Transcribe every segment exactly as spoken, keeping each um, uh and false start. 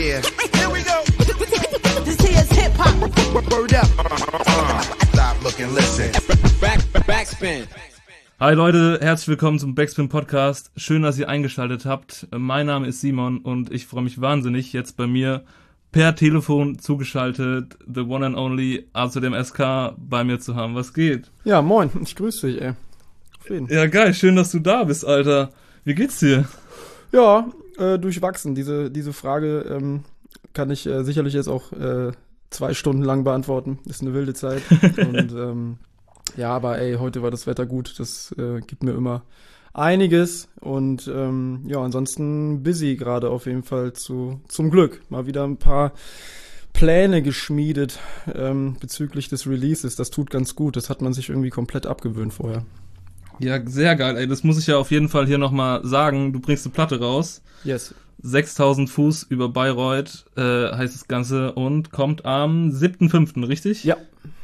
Yeah. Here we go. This here's hip hop. Word up. Stop, look and listen. Back, backspin. Hi Leute, herzlich willkommen zum Backspin Podcast. Schön, dass ihr eingeschaltet habt. Mein Name ist Simon und ich freue mich wahnsinnig, jetzt bei mir per Telefon zugeschaltet, the one and only A Z M S K bei mir zu haben. Was geht? Ja, moin, ich grüße dich, ey. Auf jeden. Ja, geil, schön, dass du da bist, Alter. Wie geht's dir? Ja, äh, durchwachsen. Diese, diese Frage ähm, kann ich äh, sicherlich jetzt auch äh, zwei Stunden lang beantworten. Ist eine wilde Zeit. Und ähm, ja, aber ey, heute war das Wetter gut. Das äh, gibt mir immer einiges. Und ähm, ja, ansonsten busy gerade auf jeden Fall zu zum Glück. Mal wieder ein paar Pläne geschmiedet ähm, bezüglich des Releases. Das tut ganz gut. Das hat man sich irgendwie komplett abgewöhnt vorher. Ja, sehr geil, ey. Das muss ich ja auf jeden Fall hier nochmal sagen. Du bringst eine Platte raus. Yes. sechstausend Fuß über Bayreuth äh, heißt das Ganze und kommt am siebten fünften, richtig? Ja.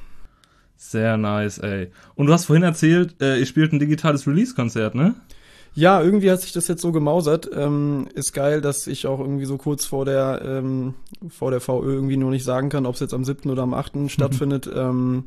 Sehr nice, ey. Und du hast vorhin erzählt, äh, ihr spielt ein digitales Release-Konzert, ne? Ja, irgendwie hat sich das jetzt so gemausert. Ähm, ist geil, dass ich auch irgendwie so kurz vor der ähm, vor der V Ö irgendwie nur nicht sagen kann, ob es jetzt am siebten oder am achten stattfindet. Ähm,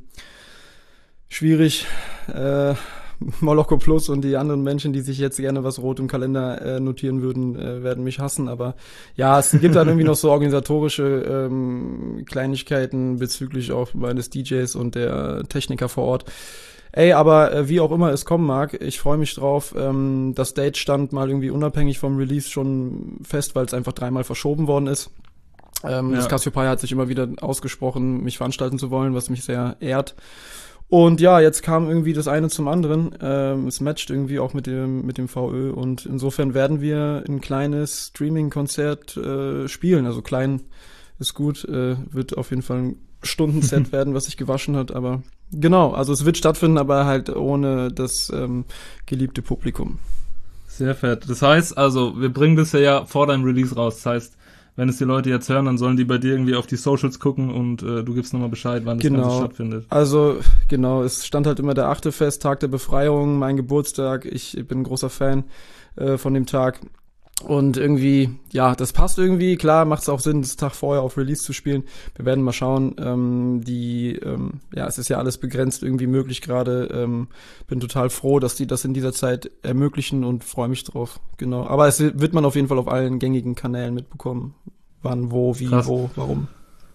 schwierig. Äh, Moloko Plus und die anderen Menschen, die sich jetzt gerne was rot im Kalender äh, notieren würden, äh, werden mich hassen. Aber ja, es gibt dann irgendwie noch so organisatorische ähm, Kleinigkeiten bezüglich auch meines D Js und der Techniker vor Ort. Ey, aber äh, wie auch immer es kommen mag, ich freue mich drauf. Ähm, das Date stand mal irgendwie unabhängig vom Release schon fest, weil es einfach dreimal verschoben worden ist. Ähm, ja. Das Cassiopeia hat sich immer wieder ausgesprochen, mich veranstalten zu wollen, was mich sehr ehrt. Und ja, jetzt kam irgendwie das eine zum anderen. Ähm, es matcht irgendwie auch mit dem mit dem V Ö und insofern werden wir ein kleines Streaming-Konzert äh, spielen. Also klein ist gut, äh, wird auf jeden Fall ein Stundenset werden, was sich gewaschen hat. Aber genau, also es wird stattfinden, aber halt ohne das ähm, geliebte Publikum. Sehr fett. Das heißt also, wir bringen das ja vor deinem Release raus. Das heißt, wenn es die Leute jetzt hören, dann sollen die bei dir irgendwie auf die Socials gucken und äh, du gibst nochmal Bescheid, wann das genau. Ganze stattfindet. Also, genau, es stand halt immer der achte fest, Tag der Befreiung, mein Geburtstag. Ich bin ein großer Fan äh, von dem Tag. Und irgendwie, ja, das passt irgendwie. Klar macht es auch Sinn, das Tag vorher auf Release zu spielen. Wir werden mal schauen. Ähm, die, ähm, ja, es ist ja alles begrenzt irgendwie möglich gerade. Ähm, bin total froh, dass die das in dieser Zeit ermöglichen und freue mich drauf. Genau. Aber es wird man auf jeden Fall auf allen gängigen Kanälen mitbekommen. Wann, wo, wie, Krass. wo, warum.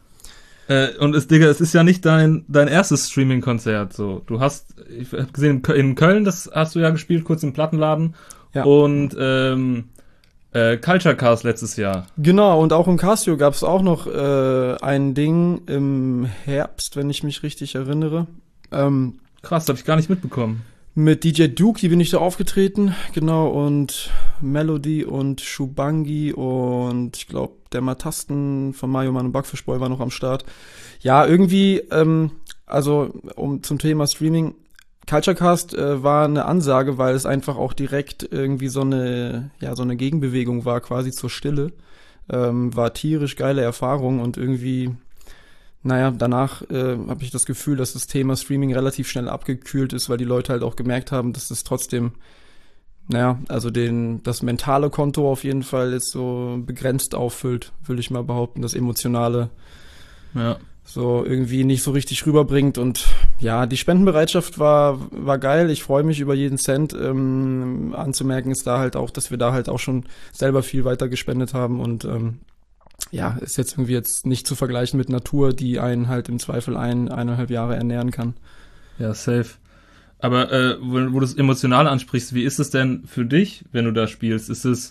Äh, und es, Digga, es ist ja nicht dein dein erstes Streaming-Konzert. So, du hast, ich hab gesehen, in Köln, das hast du ja gespielt, kurz im Plattenladen. Ja. Und ähm, Äh, Culture Cast letztes Jahr. Genau, und auch im Casio gab es auch noch äh, ein Ding im Herbst, wenn ich mich richtig erinnere. Ähm, Krass, hab ich gar nicht mitbekommen. Mit D J Duke, die bin ich da aufgetreten, genau, und Melody und Shubangi und ich glaube, der Matasten von Mario Man und Backfischboy war noch am Start. Ja, irgendwie, ähm, also um zum Thema Streaming, Culturecast äh, war eine Ansage, weil es einfach auch direkt irgendwie so eine, ja, so eine Gegenbewegung war, quasi zur Stille. Ähm, war tierisch geile Erfahrung und irgendwie, naja, danach äh, habe ich das Gefühl, dass das Thema Streaming relativ schnell abgekühlt ist, weil die Leute halt auch gemerkt haben, dass es trotzdem, naja, also den, das mentale Konto auf jeden Fall jetzt so begrenzt auffüllt, würde ich mal behaupten, das Emotionale. Ja. So irgendwie nicht so richtig rüberbringt und ja, die Spendenbereitschaft war war geil. Ich freue mich über jeden Cent. Ähm, anzumerken ist da halt auch, dass wir da halt auch schon selber viel weiter gespendet haben und ähm, ja, ist jetzt irgendwie jetzt nicht zu vergleichen mit Natur, die einen halt im Zweifel ein, eineinhalb Jahre ernähren kann. Ja, safe. Aber äh, wo, wo du es emotional ansprichst, wie ist es denn für dich, wenn du da spielst? Ist es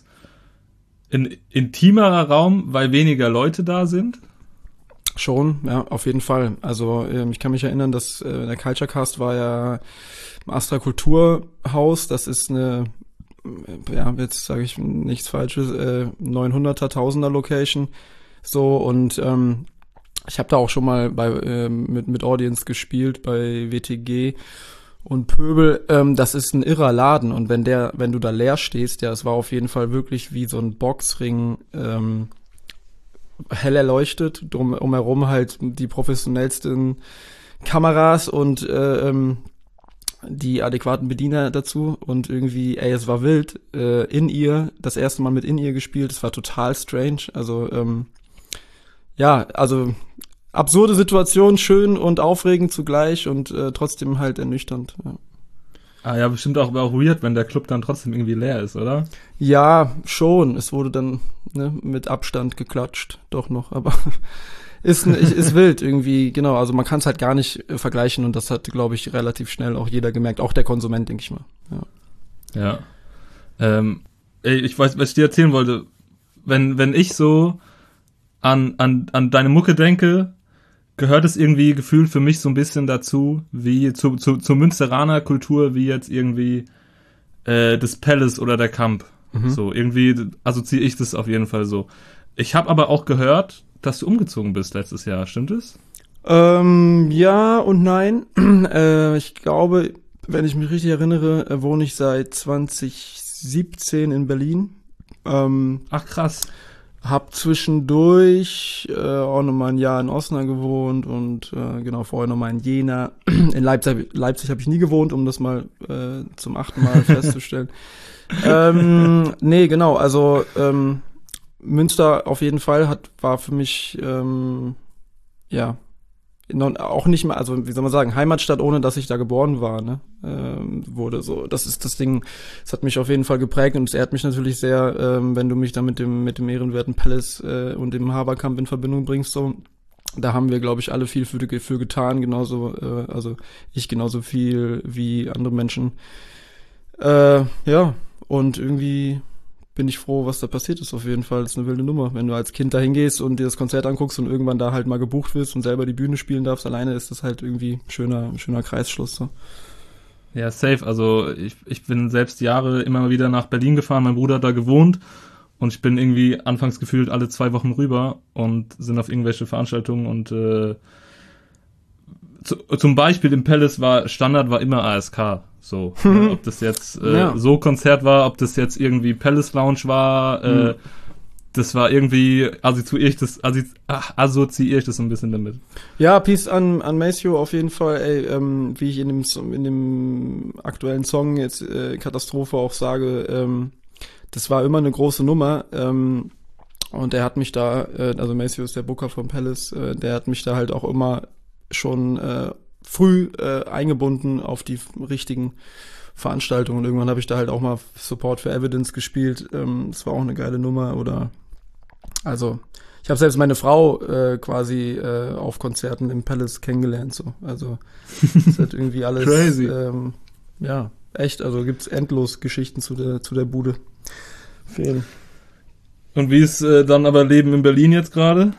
ein intimerer Raum, weil weniger Leute da sind? Schon, ja, auf jeden Fall. Also ähm, ich kann mich erinnern, dass äh, der Culture Cast war ja im Astra Kulturhaus. Das ist eine, äh, ja, jetzt sage ich nichts Falsches, äh, neunhunderter, tausender Location. So und ähm, ich habe da auch schon mal bei äh, mit mit Audience gespielt bei W T G und Pöbel. Ähm, das ist ein irrer Laden und wenn der, wenn du da leer stehst, ja, es war auf jeden Fall wirklich wie so ein Boxring. Ähm, hell erleuchtet, drum umherum halt die professionellsten Kameras und äh, ähm, die adäquaten Bediener dazu und irgendwie, ey, es war wild. Äh, in ihr, das erste Mal mit in ihr gespielt, es war total strange. Also ähm, ja, also absurde Situation, schön und aufregend zugleich und äh, trotzdem halt ernüchternd. Ja. Ah ja, bestimmt auch, auch weird, wenn der Club dann trotzdem irgendwie leer ist, oder? Ja, schon. Es wurde dann ne, mit Abstand geklatscht, doch noch, aber ist, ist wild irgendwie, genau. Also man kann es halt gar nicht äh, vergleichen und das hat, glaube ich, relativ schnell auch jeder gemerkt, auch der Konsument, denke ich mal. Ja. Ja. Ähm, ey, ich weiß, was ich dir erzählen wollte. Wenn, wenn ich so an, an, an deine Mucke denke, gehört es irgendwie gefühlt für mich so ein bisschen dazu, wie zu, zu, zur Münsteraner Kultur, wie jetzt irgendwie äh, das Palace oder der Kamp. Mhm. So, irgendwie assoziiere ich das auf jeden Fall so. Ich habe aber auch gehört, dass du umgezogen bist letztes Jahr, stimmt es? Ähm, ja und nein. äh, ich glaube, wenn ich mich richtig erinnere, äh, wohne ich seit zwanzig siebzehn in Berlin. Ähm, Ach krass. Hab zwischendurch äh, auch nochmal ein Jahr in Osnabrück gewohnt und äh, genau vorher nochmal in Jena. In Leipzig, Leipzig habe ich nie gewohnt, um das mal äh, zum achten Mal festzustellen. ähm, nee, genau, also ähm, Münster auf jeden Fall hat war für mich ähm, ja auch nicht mehr, also wie soll man sagen, Heimatstadt, ohne dass ich da geboren war, ne, ähm, wurde so. Das ist das Ding, das hat mich auf jeden Fall geprägt und es ehrt mich natürlich sehr, ähm, wenn du mich da mit dem mit dem ehrenwerten Palace äh, und dem Haberkamp in Verbindung bringst, so. Da haben wir, glaube ich, alle viel für, für getan, genauso, äh, also ich genauso viel wie andere Menschen. Äh, ja, und irgendwie bin ich froh, was da passiert ist auf jeden Fall. Das ist eine wilde Nummer. Wenn du als Kind da hingehst und dir das Konzert anguckst und irgendwann da halt mal gebucht wirst und selber die Bühne spielen darfst, alleine ist das halt irgendwie ein schöner, schöner Kreisschluss. So. Ja, safe. Also ich, ich bin selbst Jahre immer mal wieder nach Berlin gefahren, mein Bruder hat da gewohnt und ich bin irgendwie anfangs gefühlt alle zwei Wochen rüber und sind auf irgendwelche Veranstaltungen und äh, zu, zum Beispiel im Palace war Standard war immer A S K. So, ne, ob das jetzt äh, Ja. so Konzert war, ob das jetzt irgendwie Palace Lounge war, äh, Mhm. das war irgendwie assoziiere ich das assozi- ach, assoziiere ich das so ein bisschen damit. Ja, Peace an, an Maceo auf jeden Fall, ey, ähm, wie ich in dem, Song- in dem aktuellen Song jetzt äh, Katastrophe auch sage, ähm, das war immer eine große Nummer, ähm, und er hat mich da, äh, also Maceo ist der Booker vom Palace, äh, der hat mich da halt auch immer schon äh, früh äh, eingebunden auf die richtigen Veranstaltungen und irgendwann habe ich da halt auch mal Support for Evidence gespielt, ähm, das war auch eine geile Nummer oder also ich habe selbst meine Frau äh, quasi äh, auf Konzerten im Palace kennengelernt, so. Also das ist halt irgendwie alles Crazy. Ähm, ja, echt, also gibt's endlos Geschichten zu der zu der Bude. Fehlen. Und wie ist äh, dann aber Leben in Berlin jetzt gerade?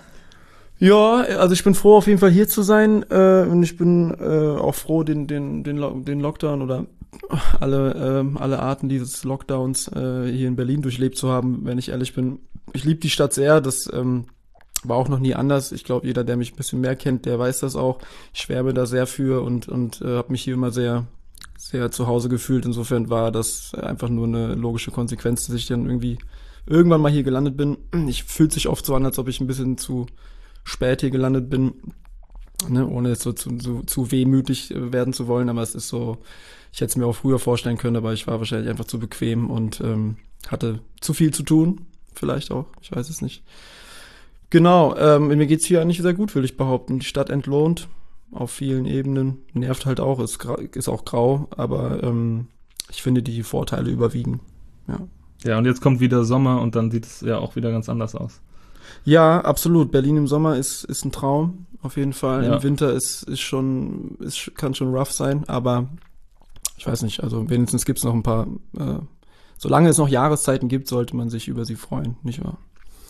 Ja, also ich bin froh, auf jeden Fall hier zu sein äh, und ich bin äh, auch froh, den den den, Lo- den Lockdown oder alle ähm, alle Arten dieses Lockdowns äh, hier in Berlin durchlebt zu haben, wenn ich ehrlich bin. Ich liebe die Stadt sehr, das ähm, war auch noch nie anders. Ich glaube, jeder, der mich ein bisschen mehr kennt, der weiß das auch. Ich schwärme da sehr für und und äh, habe mich hier immer sehr sehr zu Hause gefühlt. Insofern war das einfach nur eine logische Konsequenz, dass ich dann irgendwie irgendwann mal hier gelandet bin. Ich fühlt sich oft so an, als ob ich ein bisschen zu spät hier gelandet bin, ne, ohne jetzt so zu, zu, zu wehmütig werden zu wollen, aber es ist so, ich hätte es mir auch früher vorstellen können, aber ich war wahrscheinlich einfach zu bequem und ähm, hatte zu viel zu tun, vielleicht auch, ich weiß es nicht. Genau, ähm, mir geht's hier eigentlich sehr gut, will ich behaupten. Die Stadt entlohnt auf vielen Ebenen, nervt halt auch, ist, gra- ist auch grau, aber ähm, ich finde, die Vorteile überwiegen, ja. Ja, und jetzt kommt wieder Sommer und dann sieht es ja auch wieder ganz anders aus. Ja, absolut. Berlin im Sommer ist ist ein Traum, auf jeden Fall. Ja. Im Winter ist ist schon ist kann schon rough sein, aber ich weiß nicht. Also wenigstens gibt's noch ein paar. Äh, solange es noch Jahreszeiten gibt, sollte man sich über sie freuen, nicht wahr?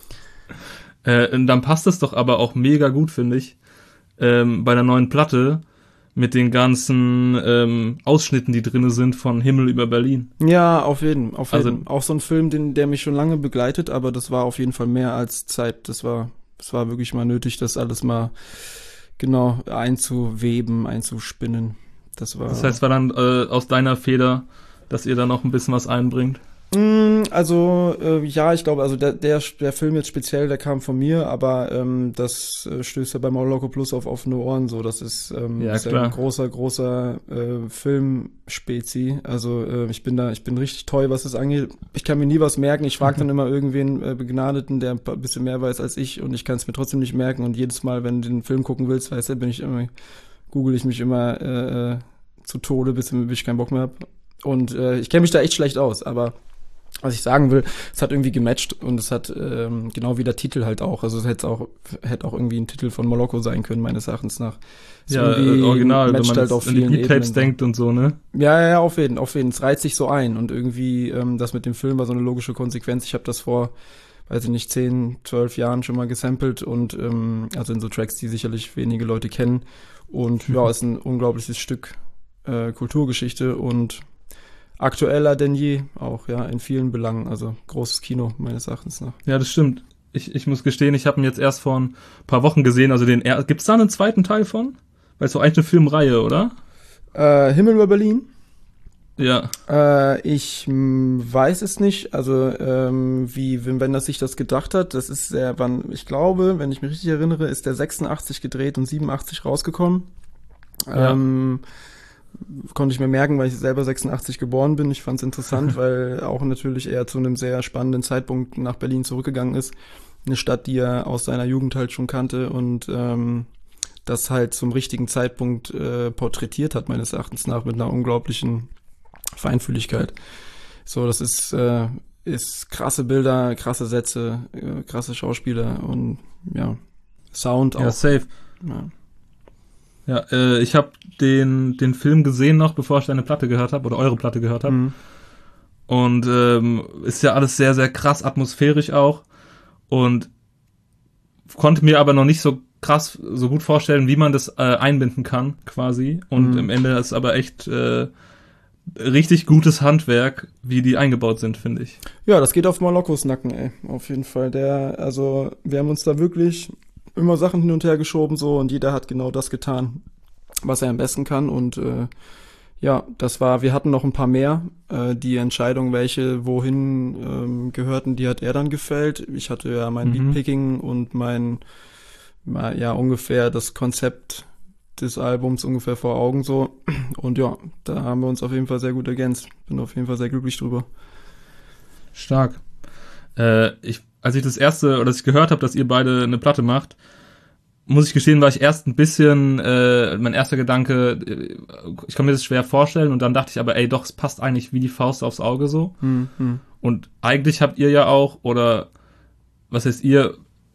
Äh, und dann passt es doch aber auch mega gut, finde ich, ähm, bei der neuen Platte mit den ganzen ähm, Ausschnitten, die drinne sind von Himmel über Berlin. Ja, auf jeden, auf Also- jeden. Auch so ein Film, den der mich schon lange begleitet, aber das war auf jeden Fall mehr als Zeit. Das war das war wirklich mal nötig, das alles mal genau einzuweben, einzuspinnen. Das war. Das heißt, war dann äh, aus deiner Feder, dass ihr da noch ein bisschen was einbringt. Mm, Also, äh, ja, ich glaube, also der, der, der Film jetzt speziell, der kam von mir, aber ähm, das äh, stößt ja bei Moloko Plus auf offene Ohren so. Das ist, ähm, Ja, ist ja klar. ein großer, großer äh, Filmspezi. Also äh, ich bin da, ich bin richtig toll, was das angeht. Ich kann mir nie was merken. Ich frage dann immer irgendwen äh, Begnadeten, der ein paar- bisschen mehr weiß als ich, und ich kann es mir trotzdem nicht merken. Und jedes Mal, wenn du den Film gucken willst, weißt du, bin ich immer, google ich mich immer äh, äh, zu Tode, bis, bis ich keinen Bock mehr hab. Und äh, ich kenne mich da echt schlecht aus, aber was ich sagen will, es hat irgendwie gematcht, und es hat ähm, genau wie der Titel halt auch. Also es hätte auch hätte auch irgendwie ein Titel von Moloko sein können, meines Erachtens nach. Es Ja, irgendwie äh, original, wenn matcht man halt jetzt auf an die vielen Beat-Tapes Ebenen. denkt und so, ne? Ja, ja, ja, auf jeden, auf jeden. Es reizt sich so ein, und irgendwie ähm, das mit dem Film war so eine logische Konsequenz. Ich habe das vor, weiß ich nicht, zehn, zwölf Jahren schon mal gesampelt, und ähm, also in so Tracks, die sicherlich wenige Leute kennen. Und ja, ist ein unglaubliches Stück äh, Kulturgeschichte und aktueller denn je, auch, ja, in vielen Belangen. Also großes Kino, meines Erachtens nach. Ja, das stimmt. Ich, ich muss gestehen, ich habe ihn jetzt erst vor ein paar Wochen gesehen. Also den er gibt's da einen zweiten Teil von? Weil es doch eigentlich eine Filmreihe, oder? Äh, Himmel über Berlin? Ja. Äh, ich mh, weiß es nicht. Also, ähm, wie, wenn, wenn das sich das gedacht hat, das ist sehr, wann, ich glaube, wenn ich mich richtig erinnere, ist der sechsundachtzig gedreht und siebenundachtzig rausgekommen. Ja. Ähm, konnte ich mir merken, weil ich selber sechsundachtzig geboren bin. Ich fand es interessant, weil auch natürlich er zu einem sehr spannenden Zeitpunkt nach Berlin zurückgegangen ist. Eine Stadt, die er aus seiner Jugend halt schon kannte, und ähm, das halt zum richtigen Zeitpunkt äh, porträtiert hat, meines Erachtens nach, mit einer unglaublichen Feinfühligkeit. So, das ist, äh, ist krasse Bilder, krasse Sätze, äh, krasse Schauspieler und ja, Sound auch. Ja, safe. Ja. Ja, äh, ich habe den, den Film gesehen noch, bevor ich deine Platte gehört habe, oder eure Platte gehört habe. Mhm. Und ähm, ist ja alles sehr, sehr krass atmosphärisch auch. Und konnte mir aber noch nicht so krass, so gut vorstellen, wie man das äh, einbinden kann, quasi. Und Mhm. am Ende ist aber echt äh, richtig gutes Handwerk, wie die eingebaut sind, finde ich. Ja, das geht auf Molokos Nacken, ey. Auf jeden Fall. Der, also, wir haben uns da wirklich immer Sachen hin und her geschoben, so, und jeder hat genau das getan, was er am besten kann. Und äh, ja, das war, wir hatten noch ein paar mehr. Äh, die Entscheidung, welche wohin ähm, gehörten, die hat er dann gefällt. Ich hatte ja mein Mhm. Beatpicking und mein, ja, ungefähr das Konzept des Albums ungefähr vor Augen, so. Und ja, da haben wir uns auf jeden Fall sehr gut ergänzt. Bin auf jeden Fall sehr glücklich drüber. Stark. Äh, ich, als ich das erste, oder als ich gehört habe, dass ihr beide eine Platte macht, muss ich gestehen, war ich erst ein bisschen, äh, mein erster Gedanke, äh, ich kann mir das schwer vorstellen, und dann dachte ich aber, ey, doch, es passt eigentlich wie die Faust aufs Auge so. Hm, hm. Und eigentlich habt ihr ja auch, oder was heißt ihr,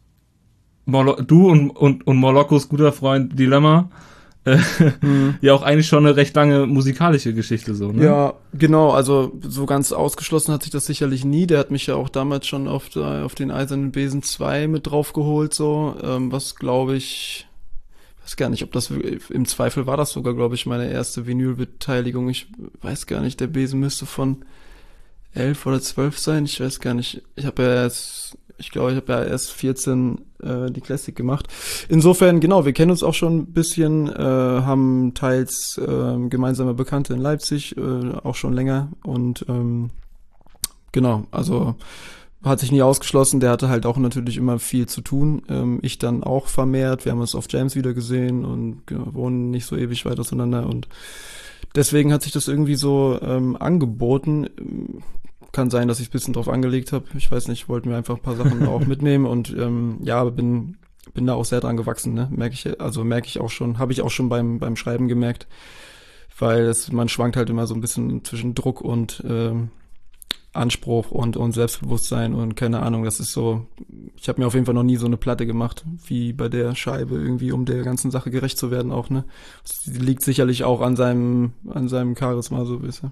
Molo- du und, und, und Molokos guter Freund Dilemma, äh, Hm. ja auch eigentlich schon eine recht lange musikalische Geschichte so, ne? Ja, genau, also so ganz ausgeschlossen hat sich das sicherlich nie. Der hat mich ja auch damals schon auf, der, auf den Eisernen Besen zwei mit draufgeholt, so, ähm, was glaube ich, weiß gar nicht, ob das, im Zweifel war das sogar, glaube ich, meine erste Vinylbeteiligung. Ich weiß gar nicht, der Besen müsste von elf oder zwölf sein, ich weiß gar nicht. Ich habe ja erst, ich glaube, ich habe ja erst vierzehn äh, die Classic gemacht. Insofern, genau, wir kennen uns auch schon ein bisschen, äh, haben teils äh, gemeinsame Bekannte in Leipzig, äh, auch schon länger, und ähm, genau, also hat sich nie ausgeschlossen. Der hatte halt auch natürlich immer viel zu tun. Ähm, ich dann auch vermehrt. Wir haben uns auf Jams wieder gesehen und genau, wohnen nicht so ewig weit auseinander, und deswegen hat sich das irgendwie so ähm, angeboten. Kann sein, dass ich ein bisschen drauf angelegt habe. Ich weiß nicht, wollte mir einfach ein paar Sachen auch mitnehmen, und ähm, ja, bin bin da auch sehr dran gewachsen, ne? Merke ich, also merke ich auch schon, habe ich auch schon beim beim Schreiben gemerkt, weil es, man schwankt halt immer so ein bisschen zwischen Druck und ähm, Anspruch und und Selbstbewusstsein und keine Ahnung, das ist so, ich habe mir auf jeden Fall noch nie so eine Platte gemacht, wie bei der Scheibe, irgendwie, um der ganzen Sache gerecht zu werden auch, ne? Das liegt sicherlich auch an seinem an seinem Charisma, so ein bisschen.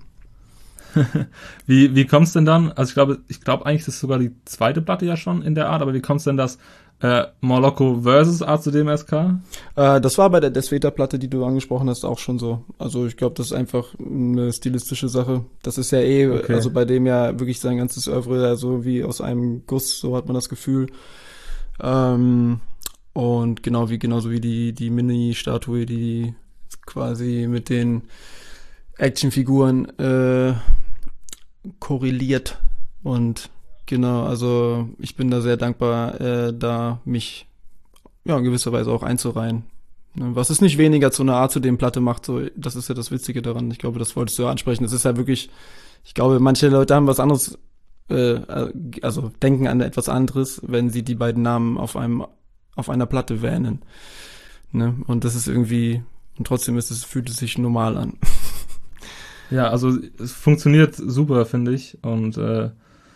Wie, wie kommt's denn dann? Also ich glaube, ich glaube eigentlich, das ist sogar die zweite Platte ja schon in der Art, aber wie kommt's denn, dass äh, Moloko versus A zu D M S K? Äh, das war bei der Desveta-Platte, die du angesprochen hast, auch schon so. Also ich glaube, das ist einfach eine stilistische Sache. Das ist ja eh, Okay. also bei dem ja wirklich sein ganzes Oeuvre ja so wie aus einem Guss, so hat man das Gefühl. Ähm, und genau wie, genauso wie die, die Mini-Statue, die quasi mit den Actionfiguren äh, korreliert, Und genau, also ich bin da sehr dankbar, äh, da mich ja in gewisser Weise auch einzureihen. Ne, was es nicht weniger zu einer Art zu dem Platte macht, so, das ist ja das Witzige daran. Ich glaube, das wolltest du ja ansprechen. Das ist ja wirklich, ich glaube, manche Leute haben was anderes, äh, also denken an etwas anderes, wenn sie die beiden Namen auf einem, auf einer Platte wähnen. Ne? Und das ist irgendwie, und trotzdem ist es, fühlt es sich normal an. Ja, also es funktioniert super, finde ich. Und äh,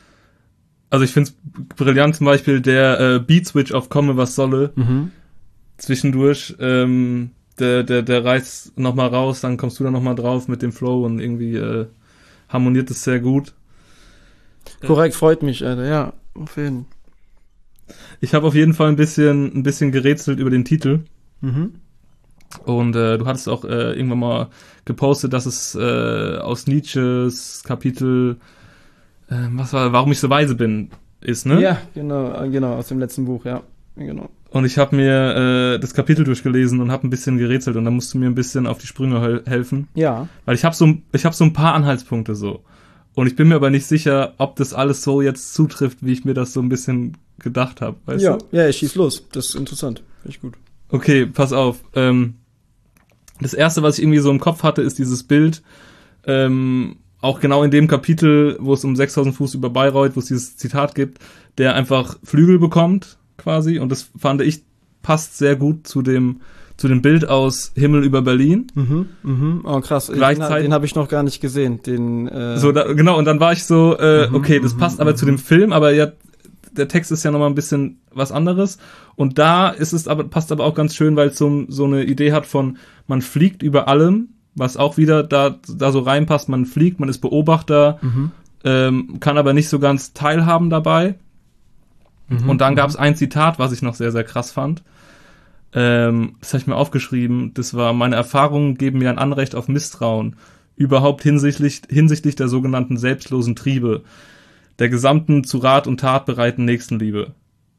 also ich finde es brillant zum Beispiel der äh, Beat-Switch auf Komme, was solle. Mhm. Zwischendurch, ähm, der, der, der reißt nochmal raus, dann kommst du da nochmal drauf mit dem Flow und irgendwie äh, harmoniert es sehr gut. Korrekt, freut mich, Alter. Ja, auf jeden Fall. Ich habe auf jeden Fall ein bisschen, ein bisschen gerätselt über den Titel. Mhm. Und äh, du hattest auch äh, irgendwann mal gepostet, dass es äh, aus Nietzsches Kapitel, äh, was war, warum ich so weise bin, ist, ne? Ja, genau, äh, genau, aus dem letzten Buch, ja, genau. Und ich habe mir äh, das Kapitel durchgelesen und habe ein bisschen gerätselt und da musst du mir ein bisschen auf die Sprünge hel- helfen. Ja. Weil ich habe so, ich hab so ein paar Anhaltspunkte so. Und ich bin mir aber nicht sicher, ob das alles so jetzt zutrifft, wie ich mir das so ein bisschen gedacht habe, weißt Ja, du? ja, ich schieß los. Das ist interessant. Finde ich gut. Okay, pass auf. Ähm, das erste, was ich irgendwie so im Kopf hatte, ist dieses Bild, ähm, auch genau in dem Kapitel, wo es um sechstausend Fuß über Bayreuth, wo es dieses Zitat gibt, der einfach Flügel bekommt, quasi. Und das fand ich, passt sehr gut zu dem, zu dem Bild aus Himmel über Berlin. Mhm, mhm. Oh, krass. Gleichzeitig- Den, den habe ich noch gar nicht gesehen. Den, äh, So, da, genau, und dann war ich so, äh, Mhm, okay, das mhm, passt aber mhm. zu dem Film, aber ja, der Text ist ja nochmal ein bisschen was anderes. Und da ist es aber, passt aber auch ganz schön, weil es so, so eine Idee hat von, man fliegt über allem, was auch wieder da, da so reinpasst. Man fliegt, man ist Beobachter, Mhm. ähm, kann aber nicht so ganz teilhaben dabei. Mhm, Und dann mhm. gab es ein Zitat, was ich noch sehr, sehr krass fand. Ähm, das habe ich mir aufgeschrieben. Das war, meine Erfahrungen geben mir ein Anrecht auf Misstrauen. Überhaupt hinsichtlich, hinsichtlich der sogenannten selbstlosen Triebe. Der gesamten zu Rat und Tat bereiten Nächstenliebe.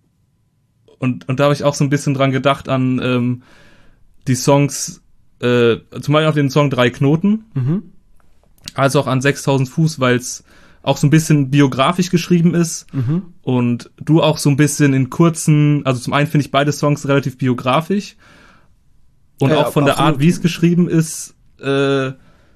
Und, und da habe ich auch so ein bisschen dran gedacht an ähm, die Songs, äh, zum Beispiel auf den Song Drei Knoten, Mhm. als auch an sechstausend Fuß, weil es auch so ein bisschen biografisch geschrieben ist Mhm. und du auch so ein bisschen in kurzen, also zum einen finde ich beide Songs relativ biografisch und Ja, auch von der absolut. Art, wie es geschrieben ist, äh,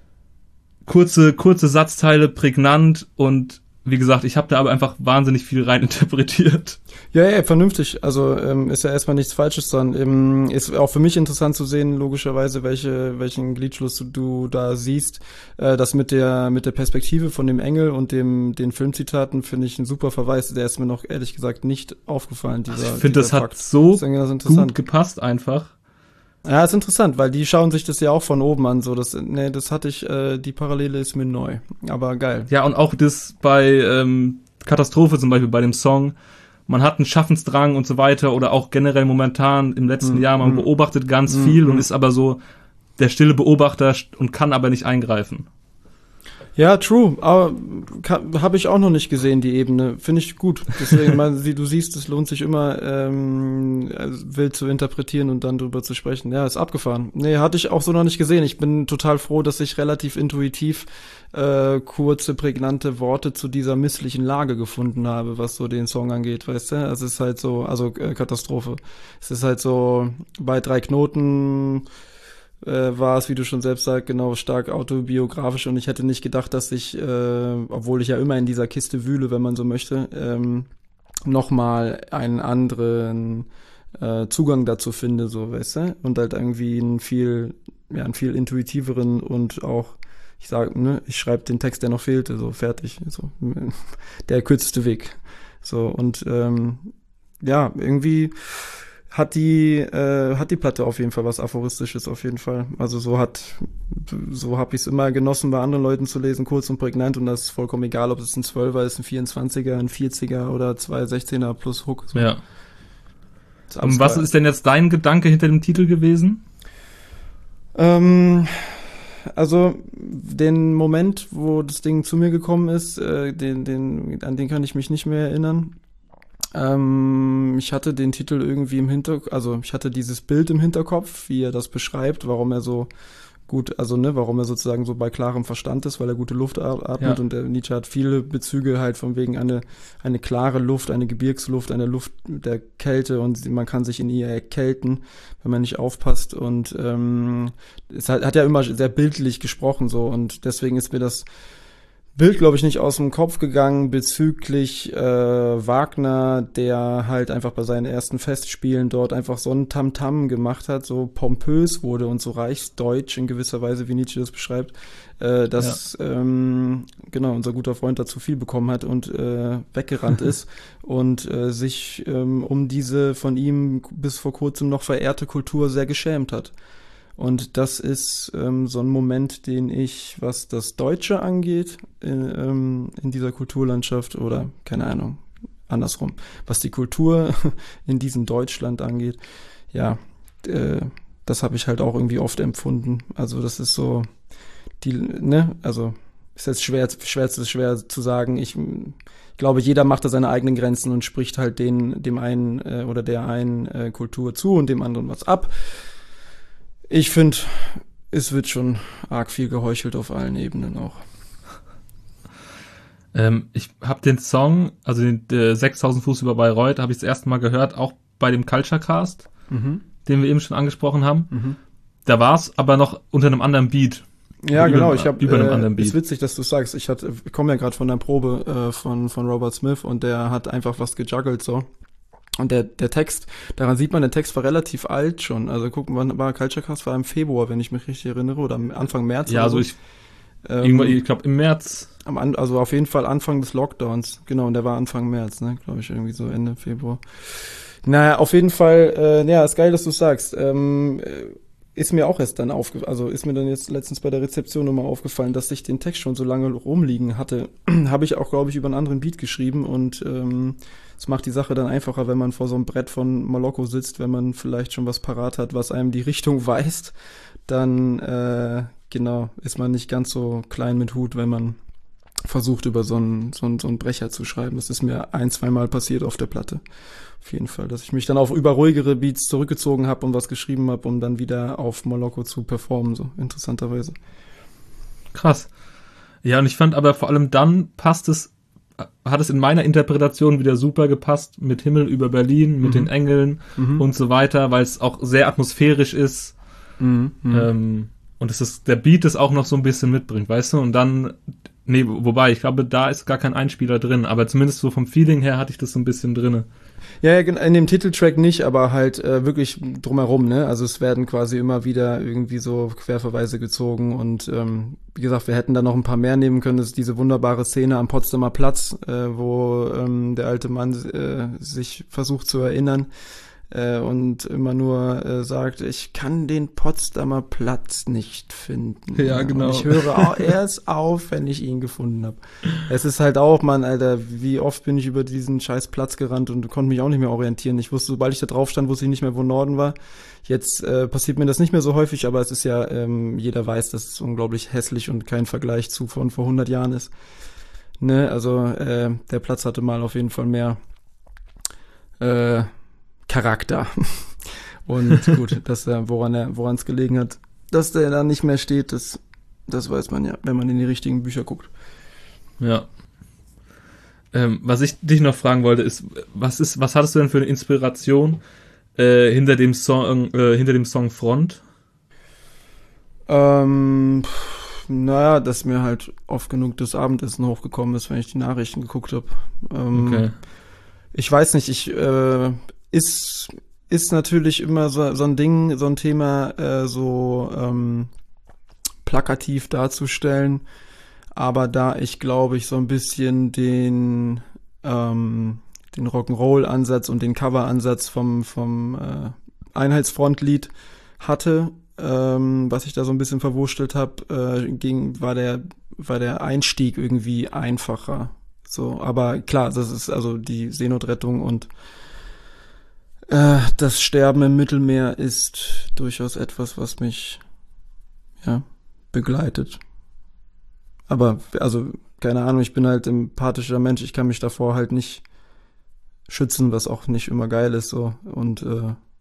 kurze, kurze Satzteile, prägnant und wie gesagt, ich habe da aber einfach wahnsinnig viel rein interpretiert. Ja, ja, vernünftig. Also ähm, ist ja erstmal nichts Falsches dran. Ähm, ist auch für mich interessant zu sehen, logischerweise, welche, welchen Gliedschluss du, du da siehst. Äh, das mit der mit der Perspektive von dem Engel und dem den Filmzitaten finde ich ein super Verweis. Der ist mir noch ehrlich gesagt nicht aufgefallen. Dieser, Also ich finde, das dieser hat Fakt. so Das ist ganz interessant. gut gepasst einfach. Ja, ist interessant, weil die schauen sich das ja auch von oben an. So, das, nee, das hatte ich. Äh, die Parallele ist mir neu, aber geil. Ja, und auch das bei ähm, Katastrophe zum Beispiel, bei dem Song, man hat einen Schaffensdrang und so weiter oder auch generell momentan im letzten Mm, Jahr, man mm. beobachtet ganz Mm, viel mm. und ist aber so der stille Beobachter und kann aber nicht eingreifen. Ja, true. Aber habe ich auch noch nicht gesehen, die Ebene. Finde ich gut. Deswegen, man, wie du siehst, es lohnt sich immer, ähm, wild zu interpretieren und dann drüber zu sprechen. Ja, ist abgefahren. Nee, hatte ich auch so noch nicht gesehen. Ich bin total froh, dass ich relativ intuitiv äh, kurze, prägnante Worte zu dieser misslichen Lage gefunden habe, was so den Song angeht, weißt du? Es ist halt so, also äh, Katastrophe. Es ist halt so, bei drei Knoten äh, war es, wie du schon selbst sagst, genau stark autobiografisch und ich hätte nicht gedacht, dass ich, äh, obwohl ich ja immer in dieser Kiste wühle, wenn man so möchte, ähm, nochmal einen anderen äh, Zugang dazu finde, so, weißt du? Und halt irgendwie einen viel, ja, einen viel intuitiveren und auch, ich sag, ne, ich schreibe den Text, der noch fehlte, so, fertig, so, der kürzeste Weg. So, und ähm, ja, irgendwie hat die äh, hat die Platte auf jeden Fall was Aphoristisches auf jeden Fall. Also so hat so habe ich es immer genossen, bei anderen Leuten zu lesen, kurz und prägnant und das ist vollkommen egal, ob es ein Zwölfer ist, ein vierundzwanziger, ein vierziger oder zwei Sechzehner plus Hook. So. Ja. Ist alles Und was geil. ist denn jetzt dein Gedanke hinter dem Titel gewesen? Ähm, also den Moment, wo das Ding zu mir gekommen ist, äh, den, den, an den kann ich mich nicht mehr erinnern. Ähm, ich hatte den Titel irgendwie im Hinterkopf, also ich hatte dieses Bild im Hinterkopf, wie er das beschreibt, warum er so gut, also ne, warum er sozusagen so bei klarem Verstand ist, weil er gute Luft atmet Ja. und der Nietzsche hat viele Bezüge halt von wegen eine, eine klare Luft, eine Gebirgsluft, eine Luft der Kälte und man kann sich in ihr erkälten, wenn man nicht aufpasst und ähm, es hat, hat ja immer sehr bildlich gesprochen so und deswegen ist mir das Bild, glaube ich, nicht aus dem Kopf gegangen bezüglich äh, Wagner, der halt einfach bei seinen ersten Festspielen dort einfach so ein Tamtam gemacht hat, so pompös wurde und so reichsdeutsch in gewisser Weise, wie Nietzsche das beschreibt, äh, dass ja. ähm, genau unser guter Freund da zu viel bekommen hat und äh, weggerannt ist und äh, sich ähm, um diese von ihm bis vor kurzem noch verehrte Kultur sehr geschämt hat. Und das ist ähm, so ein Moment, den ich, was das Deutsche angeht, in, ähm, in dieser Kulturlandschaft oder, keine Ahnung, andersrum, was die Kultur in diesem Deutschland angeht, ja, äh, das habe ich halt auch irgendwie oft empfunden. Also das ist so, die, ne, also ist jetzt schwer, schwer, schwer zu sagen. Ich, ich glaube, jeder macht da seine eigenen Grenzen und spricht halt den, dem einen äh, oder der einen äh, Kultur zu und dem anderen was ab. Ich finde, es wird schon arg viel geheuchelt auf allen Ebenen auch. Ähm, ich habe den Song, also den äh, sechstausend Fuß über Bayreuth, habe ich das erste Mal gehört, auch bei dem Culture Cast, mhm. den wir eben schon angesprochen haben. Mhm. Da war es aber noch unter einem anderen Beat. Ja, über, genau. Ich habe über einem äh, anderen Beat. Ist witzig, dass du sagst. Ich hatte, ich komme ja gerade von der Probe äh, von von Robert Smith und der hat einfach was gejuggelt so. Und der, der Text, daran sieht man, der Text war relativ alt schon. Also gucken, wann war Culture Cast? War im Februar, wenn ich mich richtig erinnere, oder Anfang März. Ja, also so. ich, ähm, ich glaube im März. Am, also auf jeden Fall Anfang des Lockdowns. Genau, und der war Anfang März, ne, glaube ich, irgendwie so Ende Februar. Naja, auf jeden Fall, äh, ja, ist geil, dass du sagst. Ähm, ist mir auch erst dann aufgefallen, also ist mir dann jetzt letztens bei der Rezeption nochmal aufgefallen, dass ich den Text schon so lange rumliegen hatte. Habe ich auch, glaube ich, über einen anderen Beat geschrieben und ähm, es macht die Sache dann einfacher, wenn man vor so einem Brett von Moloko sitzt, wenn man vielleicht schon was parat hat, was einem die Richtung weist, dann äh, genau ist man nicht ganz so klein mit Hut, wenn man versucht, über so einen, so einen, so einen Brecher zu schreiben. Das ist mir ein, zweimal passiert auf der Platte. Auf jeden Fall, dass ich mich dann auf über ruhigere Beats zurückgezogen habe und was geschrieben habe, um dann wieder auf Moloko zu performen, so interessanterweise. Krass. Ja, und ich fand aber vor allem dann passt es, hat es in meiner Interpretation wieder super gepasst mit Himmel über Berlin, mit mhm. den Engeln mhm. und so weiter, weil es auch sehr atmosphärisch ist. Mhm. Ähm, und es ist, der Beat es auch noch so ein bisschen mitbringt, weißt du? Und dann, nee, wobei, ich glaube, da ist gar kein Einspieler drin, aber zumindest so vom Feeling her hatte ich das so ein bisschen drinne. Ja, in dem Titeltrack nicht, aber halt äh, wirklich drumherum, ne? Also es werden quasi immer wieder irgendwie so Querverweise gezogen und ähm, wie gesagt, wir hätten da noch ein paar mehr nehmen können. Das ist diese wunderbare Szene am Potsdamer Platz, äh, wo ähm, der alte Mann äh, sich versucht zu erinnern äh, und immer nur äh, sagt, ich kann den Potsdamer Platz nicht finden. Ja, genau. Und ich höre auch erst auf, wenn ich ihn gefunden habe. Es ist halt auch, Mann, Alter, wie oft bin ich über diesen scheiß Platz gerannt und konnte mich auch nicht mehr orientieren. Ich wusste, sobald ich da drauf stand, wusste ich nicht mehr, wo Norden war. Jetzt äh, passiert mir das nicht mehr so häufig, aber es ist ja, ähm, jeder weiß, dass es unglaublich hässlich und kein Vergleich zu von vor hundert Jahren ist. Ne, also äh, der Platz hatte mal auf jeden Fall mehr äh, Charakter. Und gut, dass er, woran er, woran es gelegen hat, dass der da nicht mehr steht, das, das weiß man ja, wenn man in die richtigen Bücher guckt. Ja. Ähm, was ich dich noch fragen wollte, ist, was ist, was hattest du denn für eine Inspiration äh, hinter dem Song, äh, hinter dem Song Front? Ähm, naja, dass mir halt oft genug das Abendessen hochgekommen ist, wenn ich die Nachrichten geguckt habe. Ähm, okay. Ich weiß nicht, ich äh, ist ist natürlich immer so, so ein Ding, so ein Thema, äh, so ähm, plakativ darzustellen. Aber da ich, glaube ich, so ein bisschen den ähm, den Rock'n'Roll-Ansatz und den Cover-Ansatz vom vom äh, Einheitsfront-Lied hatte, ähm, was ich da so ein bisschen verwurstelt habe, äh, ging war der war der Einstieg irgendwie einfacher. So, aber klar, das ist also die Seenotrettung und äh, das Sterben im Mittelmeer ist durchaus etwas, was mich ja begleitet. Aber, also, keine Ahnung, ich bin halt ein empathischer Mensch, ich kann mich davor halt nicht schützen, was auch nicht immer geil ist, so. Und, äh,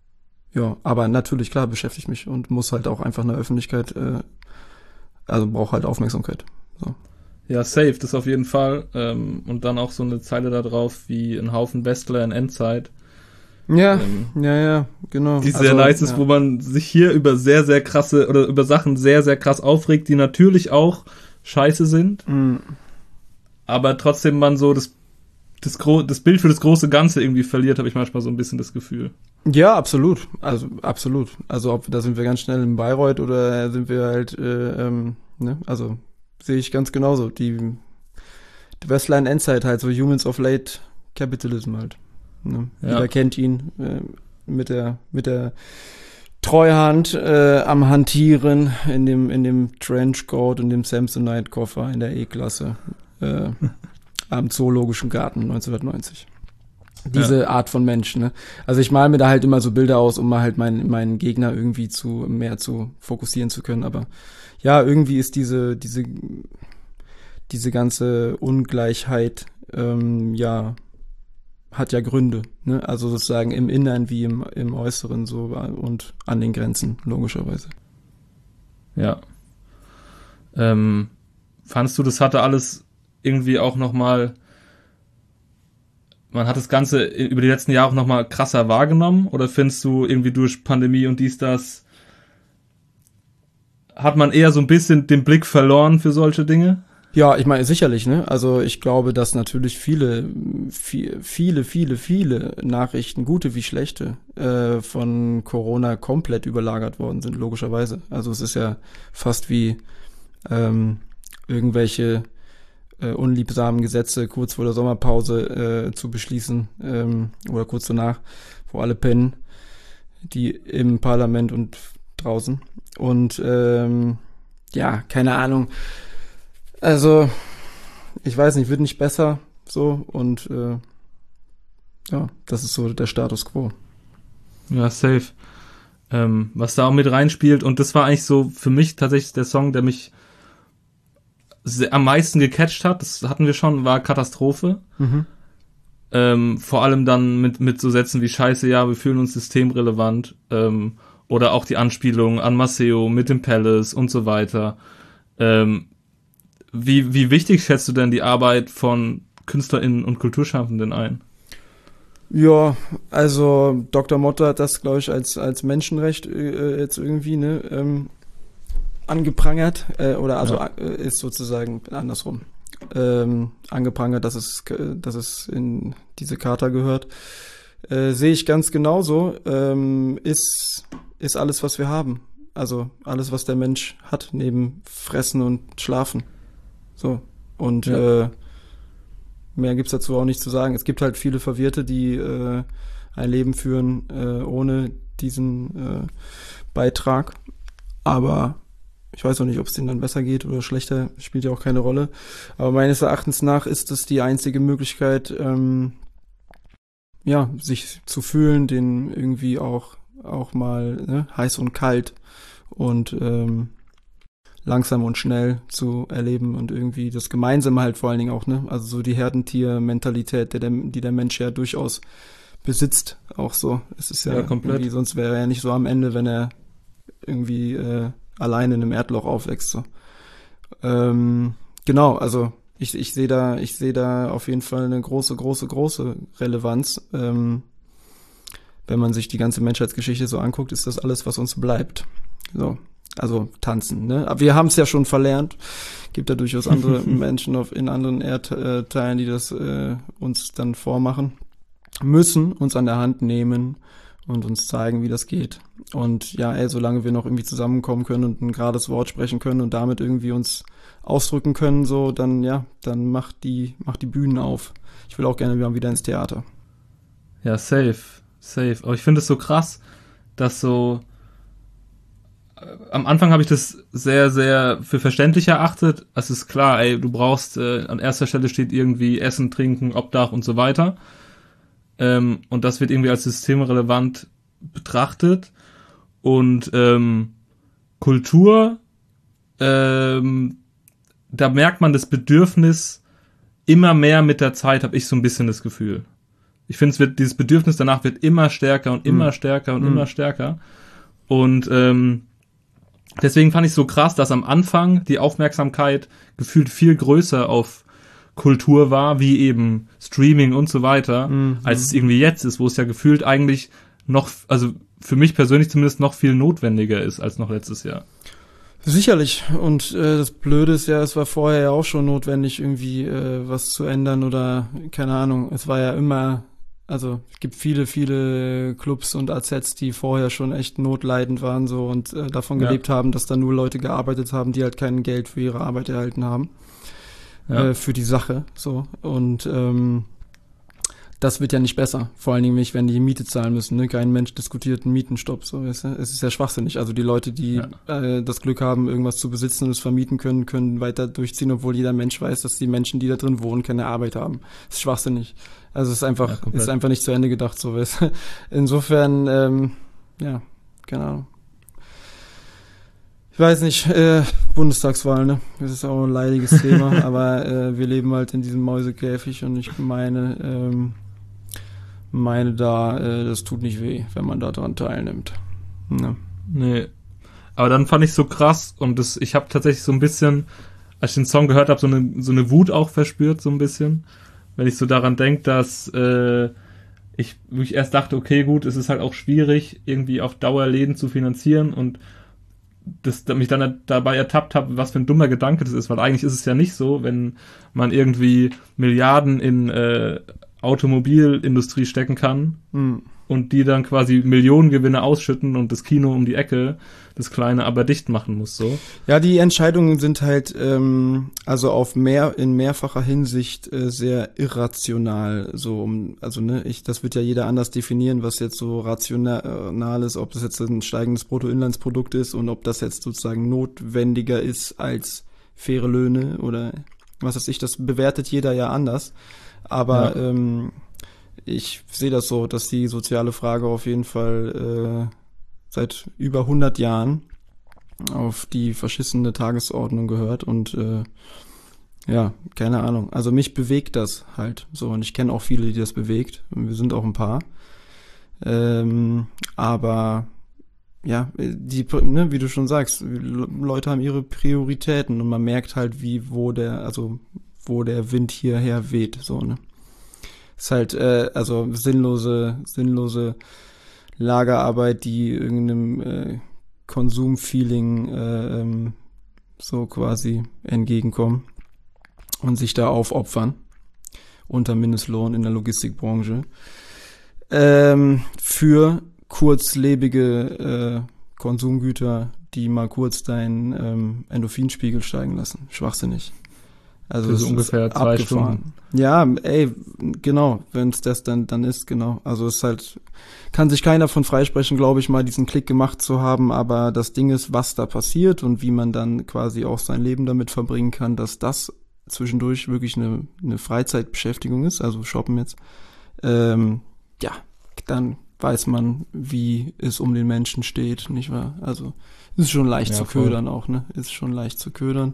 ja, aber natürlich, klar, beschäftigt mich und muss halt auch einfach eine Öffentlichkeit, äh, also braucht halt Aufmerksamkeit. So. Ja, safe, das auf jeden Fall. Ähm, und dann auch so eine Zeile da drauf wie ein Haufen Westler in Endzeit. Ja, Ähm, ja, ja, genau. Die sehr nice ist, ja. wo man sich hier über sehr, sehr krasse oder über Sachen sehr, sehr krass aufregt, die natürlich auch scheiße sind. Mhm. Aber trotzdem man so das, das, Gro- das Bild für das große Ganze irgendwie verliert, habe ich manchmal so ein bisschen das Gefühl. Ja, absolut. Also absolut. Also ob da sind wir ganz schnell in Bayreuth oder sind wir halt, äh, ähm, ne? Also sehe ich ganz genauso. Die, die Westline Endzeit halt, so Humans of Late Capitalism halt. Ne? Ja. Jeder kennt ihn äh, mit der mit der Treuhand äh, am Hantieren in dem in dem Trenchcoat und dem Samsonite Koffer in der E-Klasse äh, am Zoologischen Garten neunzehnhundertneunzig. Diese ja. Art von Mensch, ne? Also ich male mir da halt immer so Bilder aus, um mal halt meinen meinen Gegner irgendwie zu mehr zu fokussieren zu können. Aber ja, irgendwie ist diese diese diese ganze Ungleichheit ähm, ja hat ja Gründe, ne? Also sozusagen im Innern wie im im Äußeren so und an den Grenzen logischerweise. Ja. Ähm, fandst du, das hatte alles irgendwie auch noch mal man hat das Ganze über die letzten Jahre auch noch mal krasser wahrgenommen? Oder findest du irgendwie durch Pandemie und dies, das, hat man eher so ein bisschen den Blick verloren für solche Dinge? Ja, ich meine, sicherlich, ne? Also ich glaube, dass natürlich viele, viele, viele, viele, viele Nachrichten, gute wie schlechte, äh, von Corona komplett überlagert worden sind, logischerweise. Also es ist ja fast wie ähm, irgendwelche äh, unliebsamen Gesetze kurz vor der Sommerpause äh, zu beschließen ähm, oder kurz danach, wo alle pennen, die im Parlament und draußen. Und ähm, ja, keine Ahnung. Also, ich weiß nicht, wird nicht besser so und äh, ja, das ist so der Status quo. Ja, safe. Ähm, was da auch mit reinspielt und das war eigentlich so für mich tatsächlich der Song, der mich sehr, am meisten gecatcht hat, das hatten wir schon, war Katastrophe. Mhm. Ähm, vor allem dann mit mit so Sätzen wie Scheiße, ja, wir fühlen uns systemrelevant ähm, oder auch die Anspielung an Maceo mit dem Palace und so weiter. Ähm, Wie, wie wichtig schätzt du denn die Arbeit von KünstlerInnen und Kulturschaffenden ein? Ja, also Doktor Motte hat das, glaube ich, als als Menschenrecht äh, jetzt irgendwie ne ähm, angeprangert äh, oder also Ja. äh, ist sozusagen andersrum ähm, angeprangert, dass es dass es in diese Charta gehört. Äh, sehe ich ganz genauso. Ähm, ist ist alles, was wir haben. Also alles, was der Mensch hat, neben Fressen und Schlafen. So, und Ja. äh, mehr gibt's dazu auch nicht zu sagen. Es gibt halt viele Verwirrte, die äh, ein Leben führen äh, ohne diesen äh, Beitrag. Aber ich weiß auch nicht, ob es denen dann besser geht oder schlechter, spielt ja auch keine Rolle. Aber meines Erachtens nach ist es die einzige Möglichkeit, ähm, ja, sich zu fühlen, den irgendwie auch auch mal ne, heiß und kalt und ähm, langsam und schnell zu erleben und irgendwie das Gemeinsame halt vor allen Dingen auch, ne? Also so die Herdentier-Mentalität, der, der, die der Mensch ja durchaus besitzt, auch so. Es ist ja, Ja, komplett. irgendwie, sonst wäre er ja nicht so am Ende, wenn er irgendwie äh, alleine in einem Erdloch aufwächst. So. Ähm, genau, also ich, ich sehe da, ich sehe da auf jeden Fall eine große, große, große Relevanz. Ähm, wenn man sich die ganze Menschheitsgeschichte so anguckt, ist das alles, was uns bleibt. So. Also tanzen, ne? Aber wir haben es ja schon verlernt. Gibt da durchaus andere Menschen auf, in anderen Erdteilen, die das äh, uns dann vormachen. Müssen uns an der Hand nehmen und uns zeigen, wie das geht. Und ja, ey, solange wir noch irgendwie zusammenkommen können und ein gerades Wort sprechen können und damit irgendwie uns ausdrücken können, so, dann ja, dann macht die, macht die Bühnen auf. Ich will auch gerne wieder ins Theater. Ja, safe, safe. Aber ich finde es so krass, dass so am Anfang habe ich das sehr, sehr für verständlich erachtet. Es ist klar, ey, du brauchst, äh, an erster Stelle steht irgendwie Essen, Trinken, Obdach und so weiter. Ähm, und das wird irgendwie als systemrelevant betrachtet. Und ähm, Kultur, ähm, da merkt man das Bedürfnis immer mehr mit der Zeit, habe ich so ein bisschen das Gefühl. Ich finde, es wird, dieses Bedürfnis danach wird immer stärker und immer Mhm. stärker und Mhm. immer stärker. Und ähm, deswegen fand ich so krass, dass am Anfang die Aufmerksamkeit gefühlt viel größer auf Kultur war, wie eben Streaming und so weiter, Mhm. als es irgendwie jetzt ist, wo es ja gefühlt eigentlich noch, also für mich persönlich zumindest noch viel notwendiger ist als noch letztes Jahr. Sicherlich. Und äh, das Blöde ist ja, es war vorher ja auch schon notwendig, irgendwie äh, was zu ändern oder keine Ahnung. Es war ja immer, also es gibt viele, viele Clubs und A Zs, die vorher schon echt notleidend waren so und äh, davon Ja. gelebt haben, dass da nur Leute gearbeitet haben, die halt kein Geld für ihre Arbeit erhalten haben. Ja. Äh, für die Sache. So. Und ähm, das wird ja nicht besser. Vor allen Dingen nicht, wenn die Miete zahlen müssen. Ne? Kein Mensch diskutiert einen Mietenstopp. So, weißt du? Es ist ja schwachsinnig. Also die Leute, die Ja. äh, das Glück haben, irgendwas zu besitzen und es vermieten können, können weiter durchziehen, obwohl jeder Mensch weiß, dass die Menschen, die da drin wohnen, keine Arbeit haben. Das ist schwachsinnig. Also es ist Ja, einfach, komplett. ist einfach nicht zu Ende gedacht. So, weißt du? Insofern, ähm, ja, keine Ahnung. Ich weiß nicht, äh, Bundestagswahl, ne? Das ist auch ein leidiges Thema, aber äh, wir leben halt in diesem Mäusekäfig und ich meine, ähm, meine da, äh, das tut nicht weh, wenn man da dran teilnimmt. Ja. Nee. Aber dann fand ich so krass und das, ich habe tatsächlich so ein bisschen, als ich den Song gehört habe, so eine, so eine Wut auch verspürt, so ein bisschen. Wenn ich so daran denke, dass äh, ich wirklich erst dachte, okay, gut, es ist halt auch schwierig, irgendwie auf Dauer Läden zu finanzieren und das mich dann dabei ertappt habe, was für ein dummer Gedanke das ist, weil eigentlich ist es ja nicht so, wenn man irgendwie Milliarden in äh, Automobilindustrie stecken kann Hm. und die dann quasi Millionengewinne ausschütten und das Kino um die Ecke, das Kleine, aber dicht machen muss, so. Ja, die Entscheidungen sind halt ähm, also auf mehr in mehrfacher Hinsicht äh, sehr irrational. So, um, also ne, ich, das wird ja jeder anders definieren, was jetzt so rational ist, ob das jetzt ein steigendes Bruttoinlandsprodukt ist und ob das jetzt sozusagen notwendiger ist als faire Löhne oder was weiß ich. Das bewertet jeder ja anders. Aber Ja. ähm, ich sehe das so, dass die soziale Frage auf jeden Fall äh, seit über hundert Jahren auf die verschissene Tagesordnung gehört und äh, ja, keine Ahnung. Also mich bewegt das halt so und ich kenne auch viele, die das bewegt und wir sind auch ein paar. Ähm, aber ja, die, ne, wie du schon sagst, Leute haben ihre Prioritäten und man merkt halt, wie, wo der, also wo der Wind hierher weht, so, ne. Ist halt, äh, also sinnlose, sinnlose Lagerarbeit, die irgendeinem äh, Konsumfeeling äh, ähm, so quasi entgegenkommen und sich da aufopfern unter Mindestlohn in der Logistikbranche ähm, für kurzlebige äh, Konsumgüter, die mal kurz deinen ähm, Endorphinspiegel steigen lassen. Schwachsinnig. Also Für es so ist ungefähr zwei abgefahren. Ja, ey, genau, wenn es das dann dann ist, genau. Also es ist halt, kann sich keiner von freisprechen, glaube ich, mal diesen Klick gemacht zu haben, aber das Ding ist, was da passiert und wie man dann quasi auch sein Leben damit verbringen kann, dass das zwischendurch wirklich eine, eine Freizeitbeschäftigung ist, also shoppen jetzt, ähm, ja, dann weiß man, wie es um den Menschen steht, nicht wahr? Also ist schon leicht Ja, zu voll. ködern auch, ne? Ist schon leicht zu ködern.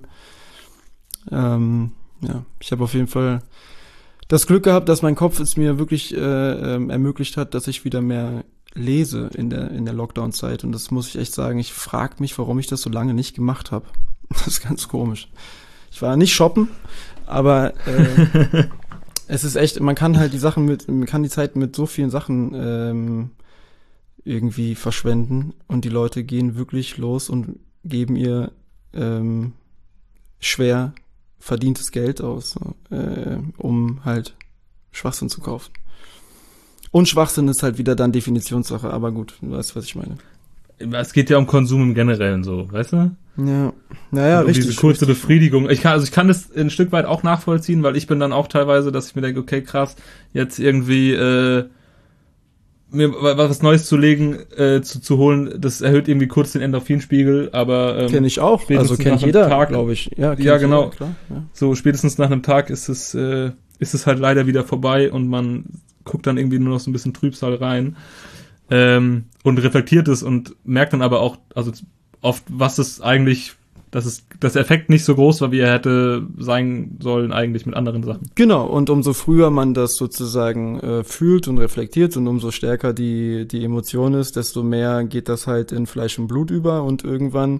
Ähm, ja, ich habe auf jeden Fall das Glück gehabt, dass mein Kopf es mir wirklich äh, ähm, ermöglicht hat, dass ich wieder mehr lese in der in der Lockdown-Zeit. Und das muss ich echt sagen, ich frage mich, warum ich das so lange nicht gemacht habe. Das ist ganz komisch. Ich war nicht shoppen, aber äh, es ist echt, man kann halt die Sachen mit, man kann die Zeit mit so vielen Sachen ähm, irgendwie verschwenden und die Leute gehen wirklich los und geben ihr ähm, schwer verdientes Geld aus, so, äh, um halt Schwachsinn zu kaufen. Und Schwachsinn ist halt wieder dann Definitionssache, aber gut, du weißt, was ich meine. Es geht ja um Konsum im Generellen so, weißt du? Ja, naja, Und um richtig. diese kurze richtig. Befriedigung. Ich kann, also ich kann das ein Stück weit auch nachvollziehen, weil ich bin dann auch teilweise, dass ich mir denke, okay, krass, jetzt irgendwie äh, mir was Neues zu legen, äh, zu, zu holen, das erhöht irgendwie kurz den Endorphinspiegel, aber ähm, Kenn ich auch, spätestens also kennt nach einem jeder, Tag- glaube ich. Ja, kennt Ja, genau. Jeder, klar, ja. so spätestens nach einem Tag ist es äh, ist es halt leider wieder vorbei und man guckt dann irgendwie nur noch so ein bisschen Trübsal rein ähm, und reflektiert es und merkt dann aber auch, also oft, was es eigentlich dass es, dass der Effekt nicht so groß war, wie er hätte sein sollen eigentlich mit anderen Sachen. Genau, und umso früher man das sozusagen äh, fühlt und reflektiert und umso stärker die, die Emotion ist, desto mehr geht das halt in Fleisch und Blut über und irgendwann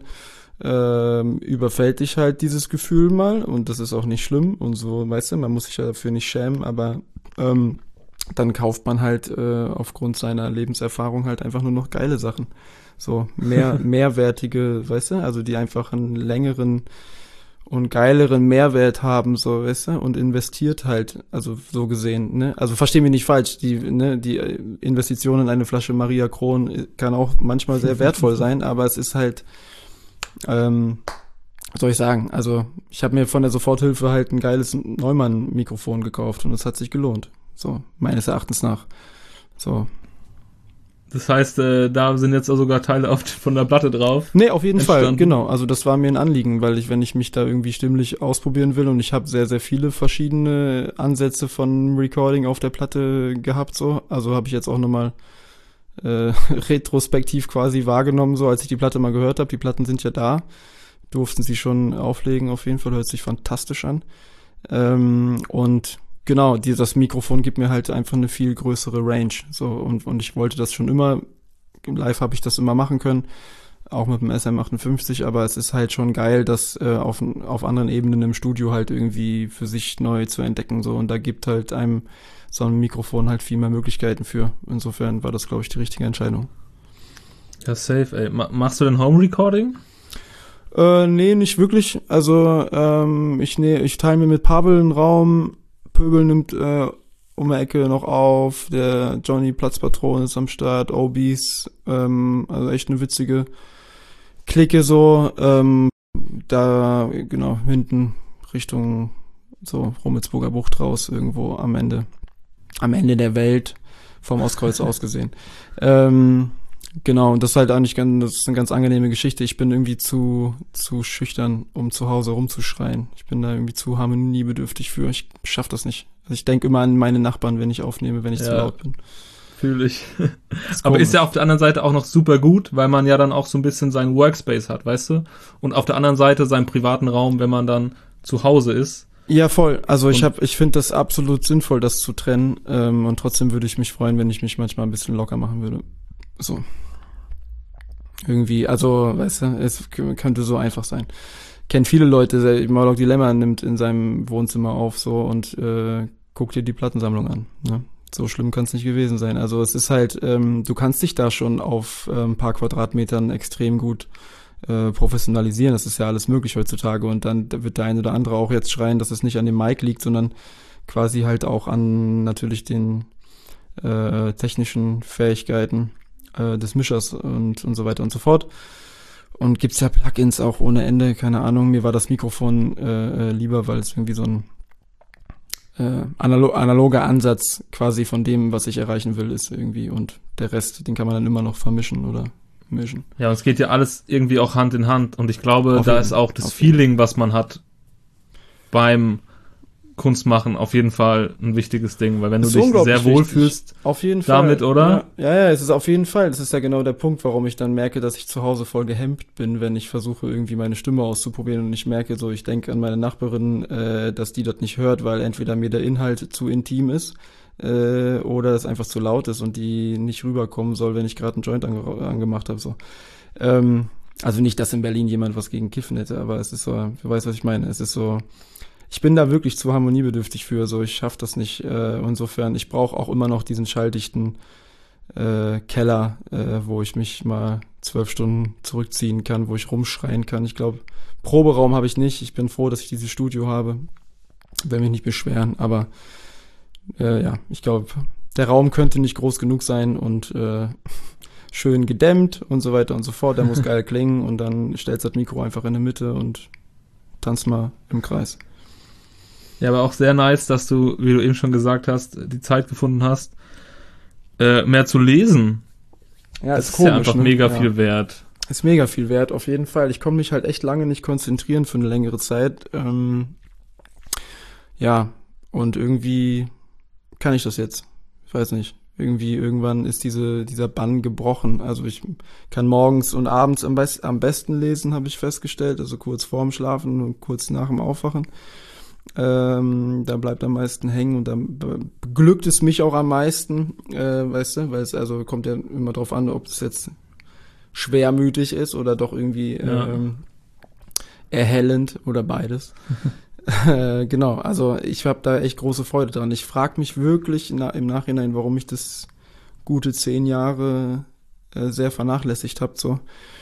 ähm, überfällt dich halt dieses Gefühl mal und das ist auch nicht schlimm und so, weißt du, man muss sich ja dafür nicht schämen, aber ähm, dann kauft man halt äh, aufgrund seiner Lebenserfahrung halt einfach nur noch geile Sachen. So, mehr, mehrwertige, weißt du, also die einfach einen längeren und geileren Mehrwert haben, so, weißt du, und investiert halt, also so gesehen, ne, also versteh mich nicht falsch, die, ne, die Investition in eine Flasche Maria Kron kann auch manchmal sehr wertvoll sein, aber es ist halt, ähm, was soll ich sagen, also ich habe mir von der Soforthilfe halt ein geiles Neumann-Mikrofon gekauft und es hat sich gelohnt, so, meines Erachtens nach, so. Das heißt, äh, da sind jetzt auch sogar Teile auf, von der Platte drauf. Nee, auf jeden entstanden. Fall, genau. Also das war mir ein Anliegen, weil ich, wenn ich mich da irgendwie stimmlich ausprobieren will und ich habe sehr, sehr viele verschiedene Ansätze von Recording auf der Platte gehabt, so. Also habe ich jetzt auch nochmal äh, retrospektiv quasi wahrgenommen, so als ich die Platte mal gehört habe. Die Platten sind ja da. Durften sie schon auflegen, auf jeden Fall. Hört sich fantastisch an. Ähm, und genau, die, das Mikrofon gibt mir halt einfach eine viel größere Range. So, und, und ich wollte das schon immer, live habe ich das immer machen können, auch mit dem S M achtundfünfzig, aber es ist halt schon geil, das äh, auf, auf anderen Ebenen im Studio halt irgendwie für sich neu zu entdecken. So, und da gibt halt einem so ein Mikrofon halt viel mehr Möglichkeiten für. Insofern war das, glaube ich, die richtige Entscheidung. Ja, safe, ey. Ma- machst du denn Home Recording? Äh, nee, nicht wirklich. Also, ähm, ich, nee, ich teile mir mit Pavel einen Raum. Pöbel nimmt äh, um die Ecke noch auf, der Johnny Platzpatron ist am Start, Obies, ähm, also echt eine witzige Clique so, ähm, da, genau, hinten Richtung so Rummelsburger Bucht raus, irgendwo am Ende, am Ende der Welt, vom Ostkreuz aus gesehen. Ähm, genau, und das ist halt eigentlich ganz, das ist eine ganz angenehme Geschichte. Ich bin irgendwie zu, zu schüchtern, um zu Hause rumzuschreien. Ich bin da irgendwie zu harmoniebedürftig für. Ich schaff das nicht. Also ich denke immer an meine Nachbarn, wenn ich aufnehme, wenn ich Ja. zu laut bin. Fühle ich. Ist Aber komisch. ist ja auf der anderen Seite auch noch super gut, weil man ja dann auch so ein bisschen seinen Workspace hat, weißt du? Und auf der anderen Seite seinen privaten Raum, wenn man dann zu Hause ist. Ja, voll. Also ich Und- habe, ich finde das absolut sinnvoll, das zu trennen. Ähm, und trotzdem würde ich mich freuen, wenn ich mich manchmal ein bisschen locker machen würde. So. Irgendwie, also, weißt du, es k- könnte so einfach sein. Kennt viele Leute, der Murloc Dilemma nimmt in seinem Wohnzimmer auf so und äh, guckt dir die Plattensammlung an. Ne? So schlimm kann es nicht gewesen sein. Also es ist halt, ähm, du kannst dich da schon auf äh, ein paar Quadratmetern extrem gut äh, professionalisieren. Das ist ja alles möglich heutzutage. Und dann wird der eine oder andere auch jetzt schreien, dass es nicht an dem Mic liegt, sondern quasi halt auch an natürlich den äh, technischen Fähigkeiten äh, des Mischers und, und so weiter und so fort. Und gibt's ja Plugins auch ohne Ende, keine Ahnung. Mir war das Mikrofon äh, lieber, weil es irgendwie so ein äh, analo- analoger Ansatz quasi von dem, was ich erreichen will, ist irgendwie. Und der Rest, den kann man dann immer noch vermischen oder mischen. Ja, und es geht ja alles irgendwie auch Hand in Hand. Und ich glaube, Auf da jeden- ist auch das auf jeden- Feeling, was man hat beim Kunstmachen, auf jeden Fall ein wichtiges Ding. Weil wenn du Ist dich unglaublich sehr wohl wichtig. fühlst, Auf jeden Fall. damit, oder? Ja, ja, ja, es ist auf jeden Fall. Das ist ja genau der Punkt, warum ich dann merke, dass ich zu Hause voll gehemmt bin, wenn ich versuche, irgendwie meine Stimme auszuprobieren und ich merke so, ich denke an meine Nachbarin, äh, dass die das nicht hört, weil entweder mir der Inhalt zu intim ist äh, oder es einfach zu laut ist und die nicht rüberkommen soll, wenn ich gerade einen Joint ange- angemacht habe. So. Ähm, also nicht, dass in Berlin jemand was gegen Kiffen hätte, aber es ist so, du weißt, was ich meine. Es ist so, ich bin da wirklich zu harmoniebedürftig für, so ich schaff das nicht. Äh, insofern, ich brauche auch immer noch diesen schalldichten äh, Keller, äh, wo ich mich mal zwölf Stunden zurückziehen kann, wo ich rumschreien kann. Ich glaube, Proberaum habe ich nicht. Ich bin froh, dass ich dieses Studio habe. Will mich nicht beschweren, aber äh, ja, ich glaube, der Raum könnte nicht groß genug sein und äh, schön gedämmt und so weiter und so fort. Der muss geil klingen und dann stellst du das Mikro einfach in die Mitte und tanzt mal im Kreis. Ja, aber auch sehr nice, dass du, wie du eben schon gesagt hast, die Zeit gefunden hast, äh, mehr zu lesen. Ja, Das ist ja einfach mega viel wert. Ist mega viel wert, auf jeden Fall. Ich konnte mich halt echt lange nicht konzentrieren für eine längere Zeit. Ähm, ja, und irgendwie kann ich das jetzt. Ich weiß nicht. Irgendwie, irgendwann ist diese, dieser Bann gebrochen. Also ich kann morgens und abends am, best, am besten lesen, habe ich festgestellt. Also kurz vorm Schlafen und kurz nach dem Aufwachen. Ähm, da bleibt am meisten hängen und dann beglückt es mich auch am meisten, äh, weißt du, weil es also kommt ja immer drauf an, ob es jetzt schwermütig ist oder doch irgendwie Ja. ähm, erhellend oder beides. äh, genau, also ich habe da echt große Freude dran. Ich frage mich wirklich na, im Nachhinein, warum ich das gute zehn Jahre äh, sehr vernachlässigt habe. So,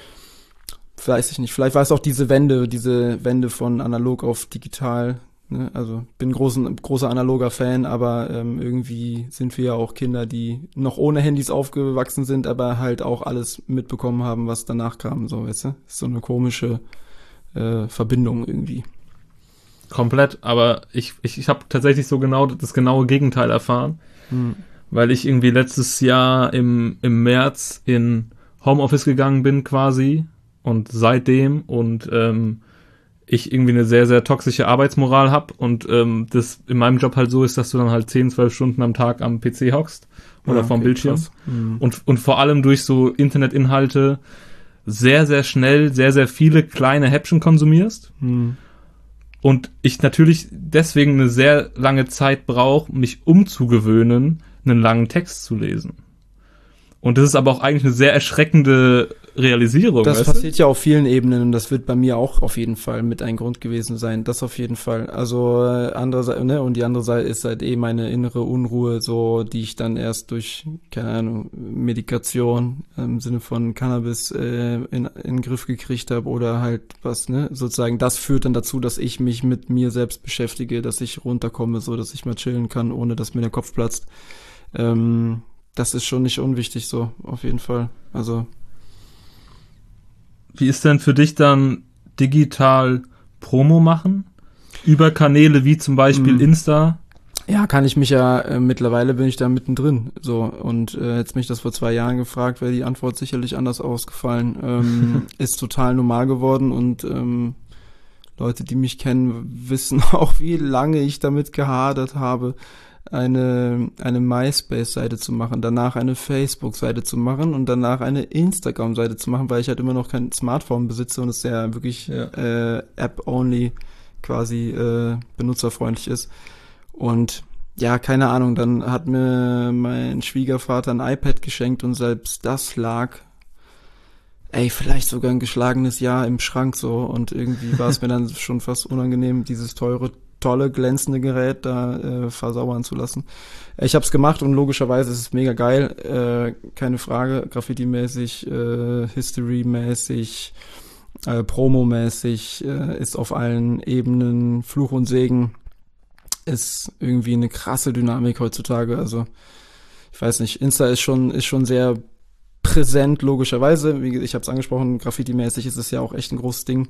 weiß ich nicht. Vielleicht war es auch diese Wende, diese Wende von analog auf digital. Ne? Also bin großen, großer analoger Fan, aber ähm, irgendwie sind wir ja auch Kinder, die noch ohne Handys aufgewachsen sind, aber halt auch alles mitbekommen haben, was danach kam. So, weißt du? Ist so eine komische äh, Verbindung irgendwie. Komplett, aber ich, ich, ich habe tatsächlich so genau das genaue Gegenteil erfahren, Hm. weil ich irgendwie letztes Jahr im, im März in Homeoffice gegangen bin quasi und seitdem und ähm, ich irgendwie eine sehr, sehr toxische Arbeitsmoral habe und ähm, das in meinem Job halt so ist, dass du dann halt zehn, zwölf Stunden am Tag am P C hockst oder Ja, vorm okay, Bildschirm krass. Hm. und, und vor allem durch so Internetinhalte sehr, sehr schnell sehr, sehr viele kleine Häppchen konsumierst. Hm. Und ich natürlich deswegen eine sehr lange Zeit brauche, mich umzugewöhnen, einen langen Text zu lesen. Und das ist aber auch eigentlich eine sehr erschreckende Realisierung. Das weißt du? passiert ja auf vielen Ebenen und das wird bei mir auch auf jeden Fall mit ein Grund gewesen sein. Das auf jeden Fall. Also äh, andere Seite, ne, und die andere Seite ist halt eh meine innere Unruhe, so die ich dann erst durch, keine Ahnung, Medikation im Sinne von Cannabis äh, in, in den Griff gekriegt habe oder halt was, ne, sozusagen das führt dann dazu, dass ich mich mit mir selbst beschäftige, dass ich runterkomme, so dass ich mal chillen kann, ohne dass mir der Kopf platzt. Ähm, das ist schon nicht unwichtig so, auf jeden Fall. Also Wie ist denn für dich dann digital Promo machen? Über Kanäle wie zum Beispiel Mhm. Insta? ja, kann ich mich ja, äh, mittlerweile bin ich da mittendrin. So, und äh, hättest mich das vor zwei Jahren gefragt, wäre die Antwort sicherlich anders ausgefallen. Ähm, ist total normal geworden und ähm, Leute, die mich kennen, wissen auch, wie lange ich damit gehadert habe, eine eine MySpace-Seite zu machen, danach eine Facebook-Seite zu machen und danach eine Instagram-Seite zu machen, weil ich halt immer noch kein Smartphone besitze und es ja wirklich Ja. äh, App-only quasi äh, benutzerfreundlich ist. Und ja, keine Ahnung, dann hat mir mein Schwiegervater ein iPad geschenkt und selbst das lag, ey, vielleicht sogar ein geschlagenes Jahr im Schrank so und irgendwie war es mir dann schon fast unangenehm, dieses teure, tolle, glänzende Gerät da äh, versauern zu lassen. Ich habe es gemacht und logischerweise ist es mega geil, äh, keine Frage, Graffiti-mäßig, äh, History-mäßig, äh, Promo-mäßig, äh, ist auf allen Ebenen Fluch und Segen, ist irgendwie eine krasse Dynamik heutzutage, also ich weiß nicht, Insta ist schon ist schon sehr präsent, logischerweise. Wie ich habe es angesprochen, Graffiti-mäßig ist es ja auch echt ein großes Ding.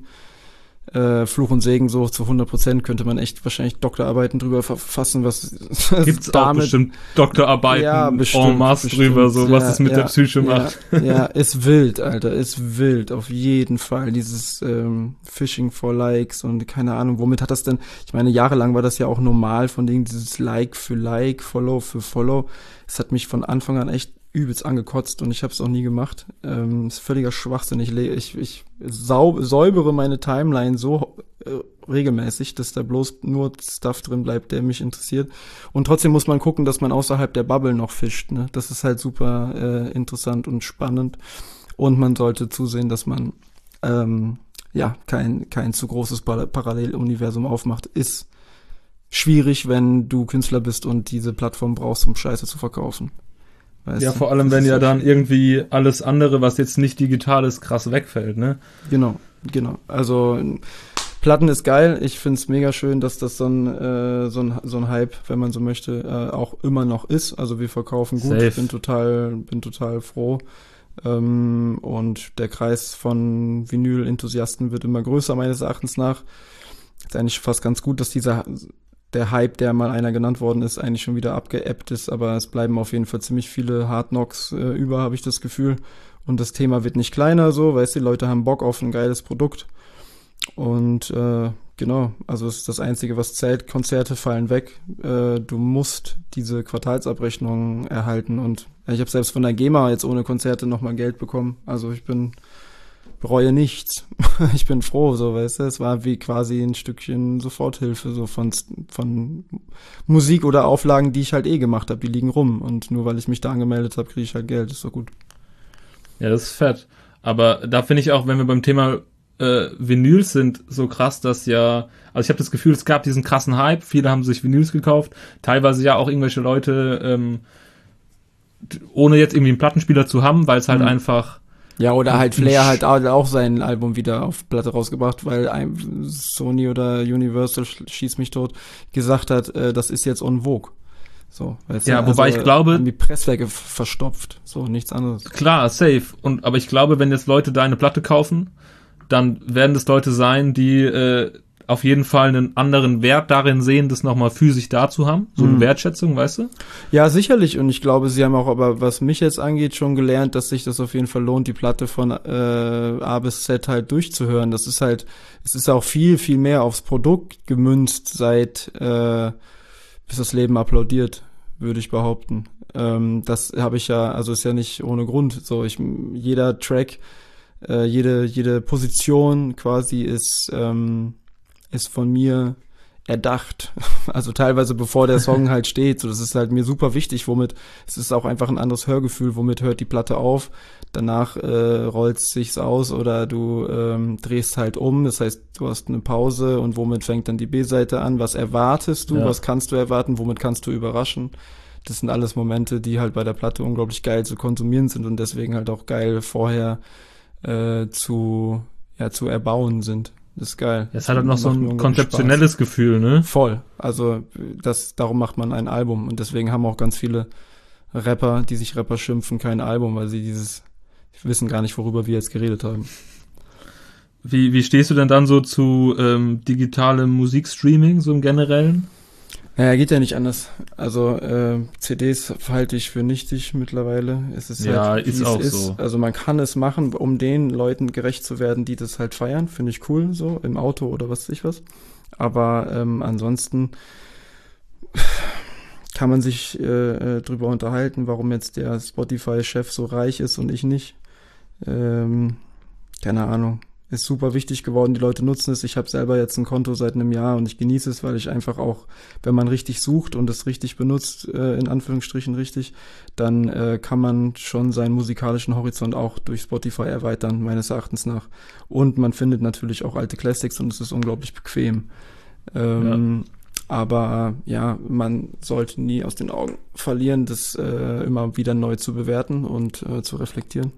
Äh, Fluch und Segen so zu hundert Prozent könnte man echt wahrscheinlich Doktorarbeiten drüber verfassen, was Gibt's auch bestimmt Doktorarbeiten ja, bestimmt, en masse bestimmt. drüber, so was Ja, es mit ja, der Psyche ja, macht. Ja, ist wild, Alter, ist wild, auf jeden Fall. Dieses ähm, Phishing for Likes und keine Ahnung, womit hat das denn, ich meine, jahrelang war das ja auch normal, von denen dieses Like für Like, Follow für Follow. Es hat mich von Anfang an echt übelst angekotzt und ich habe es auch nie gemacht. Ähm, ist völliger Schwachsinn. Ich, le- ich, ich sau- säubere meine Timeline so äh, regelmäßig, dass da bloß nur Stuff drin bleibt, der mich interessiert. Und trotzdem muss man gucken, dass man außerhalb der Bubble noch fischt. Ne? Das ist halt super äh, interessant und spannend. Und man sollte zusehen, dass man ähm, ja kein kein zu großes Par- Paralleluniversum aufmacht. Ist schwierig, wenn du Künstler bist und diese Plattform brauchst, um Scheiße zu verkaufen. Weißt Ja, du? vor allem, Das wenn ist ja so dann schwierig. irgendwie alles andere, was jetzt nicht digital ist, krass wegfällt, ne? Genau, genau. Also Platten ist geil. Ich find's mega schön, dass das so ein, äh, so ein, so ein Hype, wenn man so möchte, äh, auch immer noch ist. Also wir verkaufen gut. Safe. Bin total, bin total froh. Ähm, und der Kreis von Vinyl-Enthusiasten wird immer größer, meines Erachtens nach. Ist eigentlich fast ganz gut, dass dieser der Hype, der mal einer genannt worden ist, eigentlich schon wieder abgeebbt ist, aber es bleiben auf jeden Fall ziemlich viele Hard Knocks äh, über, habe ich das Gefühl. Und das Thema wird nicht kleiner so, weißt du, die Leute haben Bock auf ein geiles Produkt. und äh, genau, also es ist das Einzige, was zählt. Konzerte fallen weg. Äh, du musst diese Quartalsabrechnung erhalten. Und ich habe selbst von der GEMA jetzt ohne Konzerte nochmal Geld bekommen. Also ich bin bereue nichts. Ich bin froh, so, weißt du. Es war wie quasi ein Stückchen Soforthilfe, so von, von Musik oder Auflagen, die ich halt eh gemacht habe. Die liegen rum. Und nur weil ich mich da angemeldet habe, kriege ich halt Geld. Ist doch gut. Ja, das ist fett. Aber da finde ich auch, wenn wir beim Thema Äh, Vinyls sind so krass, dass ja, also ich habe das Gefühl, es gab diesen krassen Hype, viele haben sich Vinyls gekauft, teilweise ja auch irgendwelche Leute, ähm, ohne jetzt irgendwie einen Plattenspieler zu haben, weil es halt mhm. einfach... Ja, oder halt Flair halt auch sein Album wieder auf Platte rausgebracht, weil ein Sony oder Universal, schieß mich tot, gesagt hat, äh, das ist jetzt en vogue. So, weißt ja, du? wobei also, ich glaube, die Presswerke verstopft, so, nichts anderes. Klar, safe. Und aber ich glaube, wenn jetzt Leute deine Platte kaufen, dann werden das Leute sein, die äh, auf jeden Fall einen anderen Wert darin sehen, das nochmal physisch da zu haben. So eine Mhm. Wertschätzung, weißt du? Ja, sicherlich. Und ich glaube, sie haben auch, aber was mich jetzt angeht, schon gelernt, dass sich das auf jeden Fall lohnt, die Platte von äh, A bis Z halt durchzuhören. Das ist halt, es ist auch viel, viel mehr aufs Produkt gemünzt, seit äh, bis das Leben applaudiert, würde ich behaupten. Ähm, das habe ich ja, also ist ja nicht ohne Grund. So, ich jeder Track, äh, jede jede Position quasi ist ähm, ist von mir erdacht. Also teilweise bevor der Song halt steht. So, das ist halt mir super wichtig, womit, es ist auch einfach ein anderes Hörgefühl, womit hört die Platte auf. Danach äh, rollt es sich's aus oder du ähm, drehst halt um. Das heißt, du hast eine Pause und womit fängt dann die B-Seite an? Was erwartest du? Ja. Was kannst du erwarten? Womit kannst du überraschen? Das sind alles Momente, die halt bei der Platte unglaublich geil zu konsumieren sind und deswegen halt auch geil vorher äh, zu, ja, zu erbauen sind. Das ist geil. Es hat halt noch so Macht mir ein unglaublich konzeptionelles Spaß. Gefühl, ne? Voll. Also das, darum macht man ein Album und deswegen haben auch ganz viele Rapper, die sich Rapper schimpfen, kein Album, weil sie dieses, wissen gar nicht, worüber wir jetzt geredet haben. Wie, wie stehst du denn dann so zu ähm, digitalem Musikstreaming, so im Generellen? Naja, geht ja nicht anders. Also äh, C Ds halte ich für nichtig mittlerweile. Es ist Ja, halt, wie ist es auch ist. so. Also man kann es machen, um den Leuten gerecht zu werden, die das halt feiern. Finde ich cool, so im Auto oder was weiß ich was. Aber ähm, ansonsten kann man sich äh, drüber unterhalten, warum jetzt der Spotify-Chef so reich ist und ich nicht. Ähm, keine Ahnung. Ist super wichtig geworden, die Leute nutzen es. Ich habe selber jetzt ein Konto seit einem Jahr und ich genieße es, weil ich einfach auch, wenn man richtig sucht und es richtig benutzt, äh, in Anführungsstrichen richtig, dann äh, kann man schon seinen musikalischen Horizont auch durch Spotify erweitern, meines Erachtens nach. Und man findet natürlich auch alte Classics und es ist unglaublich bequem. Ähm, ja. Aber ja, man sollte nie aus den Augen verlieren, das äh, immer wieder neu zu bewerten und äh, zu reflektieren.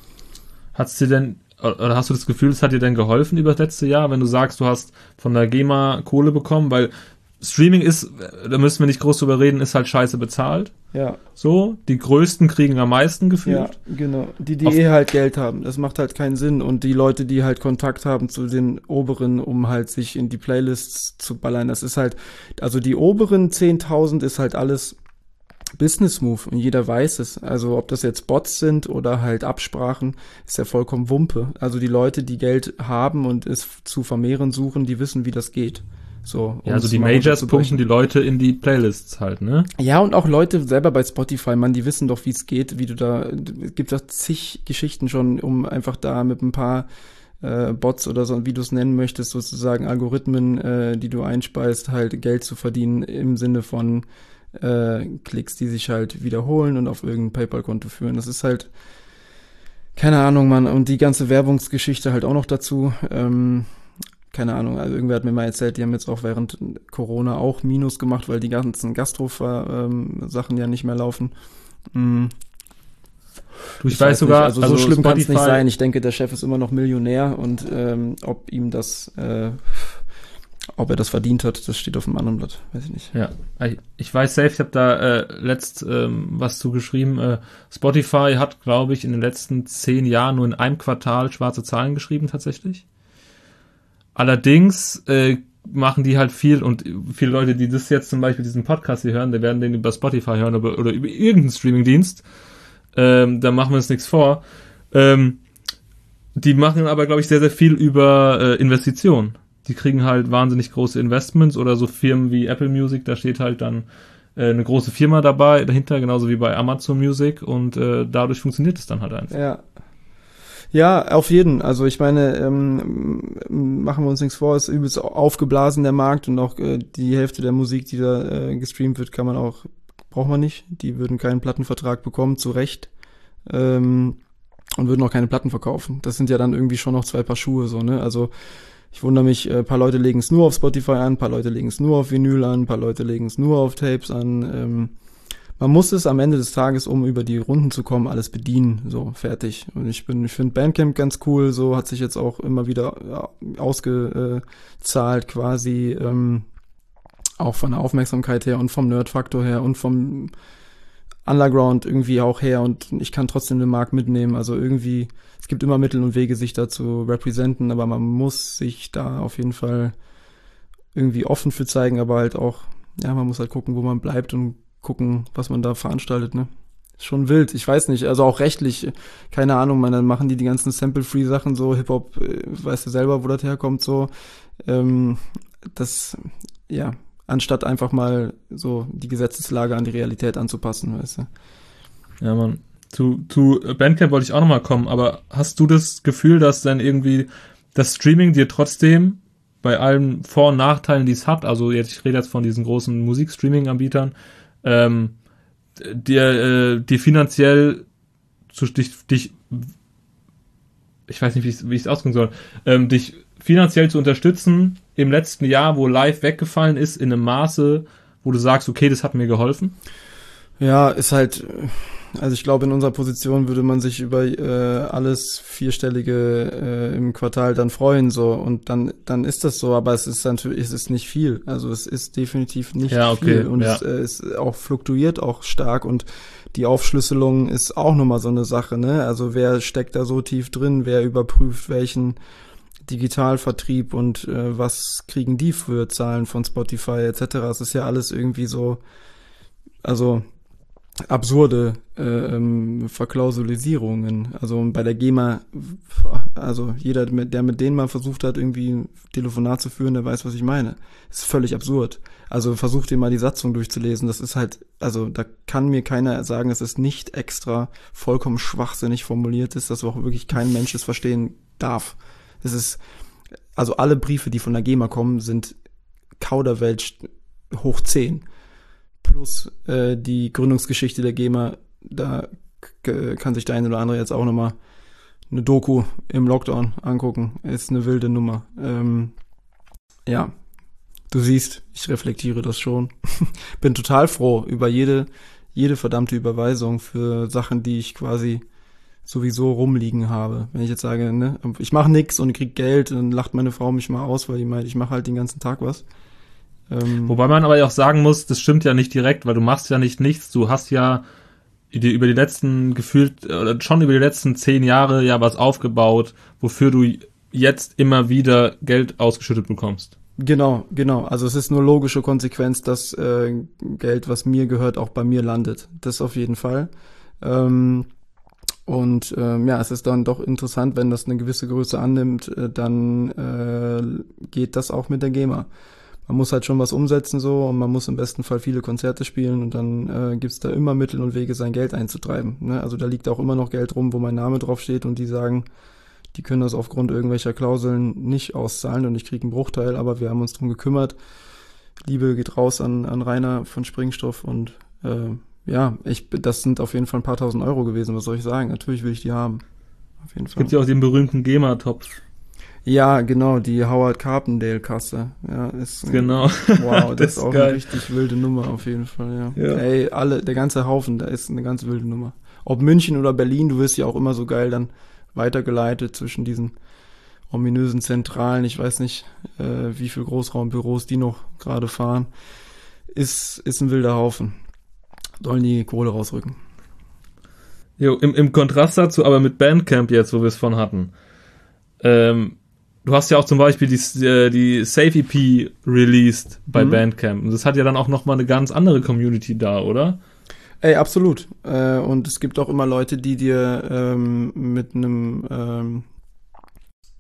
Hat's dir denn, oder hast du das Gefühl, es hat dir denn geholfen über das letzte Jahr, wenn du sagst, du hast von der GEMA Kohle bekommen? Weil Streaming ist, da müssen wir nicht groß drüber reden, ist halt scheiße bezahlt. Ja. So, die Größten kriegen am meisten gefühlt. Ja, genau. Die, die eh halt Geld haben. Das macht halt keinen Sinn. Und die Leute, die halt Kontakt haben zu den Oberen, um halt sich in die Playlists zu ballern, das ist halt, also die oberen zehntausend ist halt alles Business Move und jeder weiß es. Also ob das jetzt Bots sind oder halt Absprachen, ist ja vollkommen Wumpe. Also die Leute, die Geld haben und es zu vermehren suchen, die wissen, wie das geht. So, ja, also die Majors pumpen die Leute in die Playlists halt, ne? Ja, und auch Leute selber bei Spotify, man, die wissen doch, wie es geht, wie du da, es gibt doch zig Geschichten schon, um einfach da mit ein paar äh, Bots oder so, wie du es nennen möchtest, sozusagen Algorithmen, äh, die du einspeist, halt Geld zu verdienen im Sinne von äh, Klicks, die sich halt wiederholen und auf irgendein PayPal-Konto führen. Das ist halt, keine Ahnung, Mann, und die ganze Werbungsgeschichte halt auch noch dazu, ähm, keine Ahnung, also irgendwer hat mir mal erzählt, die haben jetzt auch während Corona auch Minus gemacht, weil die ganzen Gastro-Sachen ja nicht mehr laufen. Mhm. Du, ich, ich weiß, weiß sogar, also, also so schlimm kann es nicht sein. Ich denke, der Chef ist immer noch Millionär und ähm, ob ihm das, äh, ob er das verdient hat, das steht auf einem anderen Blatt, weiß ich nicht. Ja, ich weiß safe, ich habe da äh, letzt ähm, was zugeschrieben. Äh, Spotify hat, glaube ich, in den letzten zehn Jahren nur in einem Quartal schwarze Zahlen geschrieben, tatsächlich. Allerdings äh, machen die halt viel und viele Leute, die das jetzt zum Beispiel diesen Podcast hier hören, die werden den über Spotify hören oder, oder über irgendeinen Streamingdienst. Ähm, da machen wir uns nichts vor. Ähm, die machen aber, glaube ich, sehr, sehr viel über äh, Investitionen. Die kriegen halt wahnsinnig große Investments oder so Firmen wie Apple Music, da steht halt dann äh, eine große Firma dabei, dahinter, genauso wie bei Amazon Music und äh, dadurch funktioniert es dann halt einfach. Ja. Ja, auf jeden. Also ich meine, ähm, machen wir uns nichts vor, es ist übelst aufgeblasen, der Markt, und auch äh, die Hälfte der Musik, die da äh, gestreamt wird, kann man auch, braucht man nicht. Die würden keinen Plattenvertrag bekommen, zu Recht. Ähm, und würden auch keine Platten verkaufen. Das sind ja dann irgendwie schon noch zwei Paar Schuhe, so, ne? Also ich wundere mich, ein paar Leute legen es nur auf Spotify an, ein paar Leute legen es nur auf Vinyl an, ein paar Leute legen es nur auf Tapes an. Ähm, man muss es am Ende des Tages, um über die Runden zu kommen, alles bedienen, so, fertig. Und ich bin, ich finde Bandcamp ganz cool, so, hat sich jetzt auch immer wieder ja, ausgezahlt quasi, ähm, auch von der Aufmerksamkeit her und vom Nerd-Faktor her und vom Underground irgendwie auch her, und ich kann trotzdem den Markt mitnehmen, also irgendwie, es gibt immer Mittel und Wege, sich da zu representen, aber man muss sich da auf jeden Fall irgendwie offen für zeigen, aber halt auch, ja, man muss halt gucken, wo man bleibt und gucken, was man da veranstaltet, ne? Ist schon wild, ich weiß nicht, also auch rechtlich, keine Ahnung, man, dann machen die die ganzen Sample-Free-Sachen so, Hip-Hop, äh, weißt du selber, wo das herkommt, so, ähm, das, ja, anstatt einfach mal so die Gesetzeslage an die Realität anzupassen, weißt du. Ja, Mann. Zu, zu Bandcamp wollte ich auch nochmal kommen, aber hast du das Gefühl, dass dann irgendwie das Streaming dir trotzdem bei allen Vor- und Nachteilen, die es hat, also jetzt, ich rede jetzt von diesen großen Musikstreaming-Anbietern, ähm, dir, äh, dir finanziell zu, dich, dich, ich weiß nicht, wie ich es ausdrücken soll, ähm, dich finanziell zu unterstützen im letzten Jahr, wo Live weggefallen ist, in einem Maße, wo du sagst, okay, das hat mir geholfen? Ja, ist halt, also ich glaube, in unserer Position würde man sich über äh, alles Vierstellige äh, im Quartal dann freuen, so, und dann dann ist das so, aber es ist natürlich, es ist nicht viel, also es ist definitiv nicht ja, okay, viel, und ja. es äh, ist auch fluktuiert auch stark, und die Aufschlüsselung ist auch nochmal so eine Sache, ne, also wer steckt da so tief drin, wer überprüft welchen Digitalvertrieb und äh, was kriegen die für Zahlen von Spotify et cetera. Es ist ja alles irgendwie so, also absurde äh, ähm, Verklausulisierungen. Also bei der GEMA, also jeder, der mit denen mal versucht hat, irgendwie ein Telefonat zu führen, der weiß, was ich meine. Das ist völlig absurd. Also versucht ihr mal die Satzung durchzulesen. Das ist halt, also da kann mir keiner sagen, dass es nicht extra vollkommen schwachsinnig formuliert ist, dass auch wirklich kein Mensch es verstehen darf. Es ist, also alle Briefe, die von der GEMA kommen, sind Kauderwelsch hoch zehn. Plus äh, die Gründungsgeschichte der GEMA, da k- kann sich der eine oder andere jetzt auch nochmal eine Doku im Lockdown angucken. Ist eine wilde Nummer. Ähm, ja, du siehst, ich reflektiere das schon. Bin total froh über jede, jede verdammte Überweisung für Sachen, die ich quasi sowieso rumliegen habe. Wenn ich jetzt sage, ne, ich mache nix und krieg Geld, dann lacht meine Frau mich mal aus, weil die meint, ich mache halt den ganzen Tag was. Ähm, Wobei man aber auch sagen muss, das stimmt ja nicht direkt, weil du machst ja nicht nichts, du hast ja die, über die letzten gefühlt, oder schon über die letzten zehn Jahre ja was aufgebaut, wofür du jetzt immer wieder Geld ausgeschüttet bekommst. Genau, genau. Also es ist nur logische Konsequenz, dass äh, Geld, was mir gehört, auch bei mir landet. Das auf jeden Fall. Ähm, Und ähm, ja, es ist dann doch interessant, wenn das eine gewisse Größe annimmt, äh, dann äh, geht das auch mit der GEMA. Man muss halt schon was umsetzen so, und man muss im besten Fall viele Konzerte spielen, und dann äh, gibt's da immer Mittel und Wege, sein Geld einzutreiben. Ne? Also da liegt auch immer noch Geld rum, wo mein Name drauf steht, und die sagen, die können das aufgrund irgendwelcher Klauseln nicht auszahlen, und ich kriege einen Bruchteil, aber wir haben uns drum gekümmert. Liebe geht raus an, an Rainer von Springstoff, und äh, ja, ich, das sind auf jeden Fall ein paar tausend Euro gewesen, was soll ich sagen? Natürlich will ich die haben. Auf jeden Fall. Gibt ja auch den berühmten GEMA-Topf. Ja, genau, die Howard Carpendale-Kasse. Ja, ist, Genau. Wow, das, Das ist auch ist geil. eine richtig wilde Nummer auf jeden Fall, ja. Ja. Ey, alle, der ganze Haufen, da ist eine ganz wilde Nummer. Ob München oder Berlin, du wirst ja auch immer so geil dann weitergeleitet zwischen diesen ominösen Zentralen. Ich weiß nicht, äh, wie viel Großraumbüros die noch gerade fahren. Ist, ist ein wilder Haufen. Sollen die Kohle rausrücken. Jo, im, im Kontrast dazu, aber mit Bandcamp jetzt, wo wir es von hatten. Ähm, du hast ja auch zum Beispiel die, äh, die Safe-E P released bei Mhm. Bandcamp. Und das hat ja dann auch nochmal eine ganz andere Community da, oder? Ey, absolut. Äh, und es gibt auch immer Leute, die dir ähm, mit einem ähm,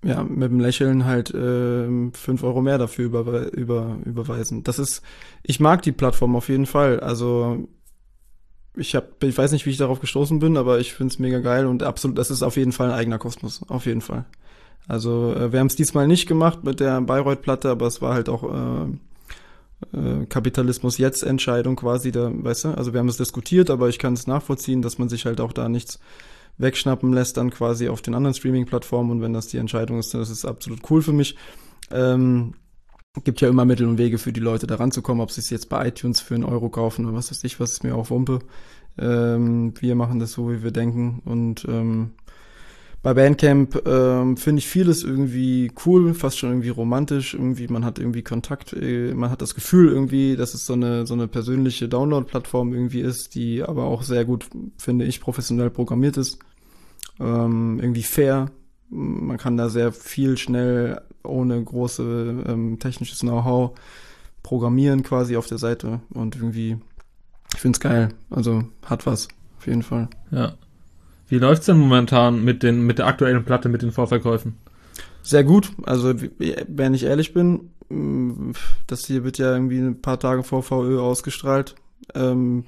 ja, mit dem Lächeln halt äh, fünf Euro mehr dafür über, über, überweisen. Das ist, ich mag die Plattform auf jeden Fall. Also ich hab, ich weiß nicht, wie ich darauf gestoßen bin, aber ich find's mega geil und absolut, das ist auf jeden Fall ein eigener Kosmos, auf jeden Fall. Also äh, wir haben es diesmal nicht gemacht mit der Bayreuth-Platte, aber es war halt auch äh, äh, Kapitalismus-Jetzt-Entscheidung quasi, da, weißt du, also wir haben es diskutiert, aber ich kann es nachvollziehen, dass man sich halt auch da nichts wegschnappen lässt dann quasi auf den anderen Streaming-Plattformen und wenn das die Entscheidung ist, dann ist es absolut cool für mich. Ähm, gibt ja immer Mittel und Wege für die Leute da ranzukommen, ob sie es jetzt bei iTunes für einen Euro kaufen oder was weiß ich, was ist mir auch Wumpe. Ähm, wir machen das so, wie wir denken und ähm, bei Bandcamp ähm, finde ich vieles irgendwie cool, fast schon irgendwie romantisch, irgendwie man hat irgendwie Kontakt, äh, man hat das Gefühl irgendwie, dass es so eine so eine persönliche Download-Plattform irgendwie ist, die aber auch sehr gut, finde ich, professionell programmiert ist, ähm, irgendwie fair, man kann da sehr viel schnell ohne große ähm, technisches Know-how programmieren quasi auf der Seite und irgendwie, ich find's geil, also hat was, auf jeden Fall. Ja. Wie läuft's denn momentan mit den mit der aktuellen Platte, mit den Vorverkäufen? Sehr gut. Also, wenn ich ehrlich bin, das hier wird ja irgendwie ein paar Tage vor V Ö ausgestrahlt. Ähm,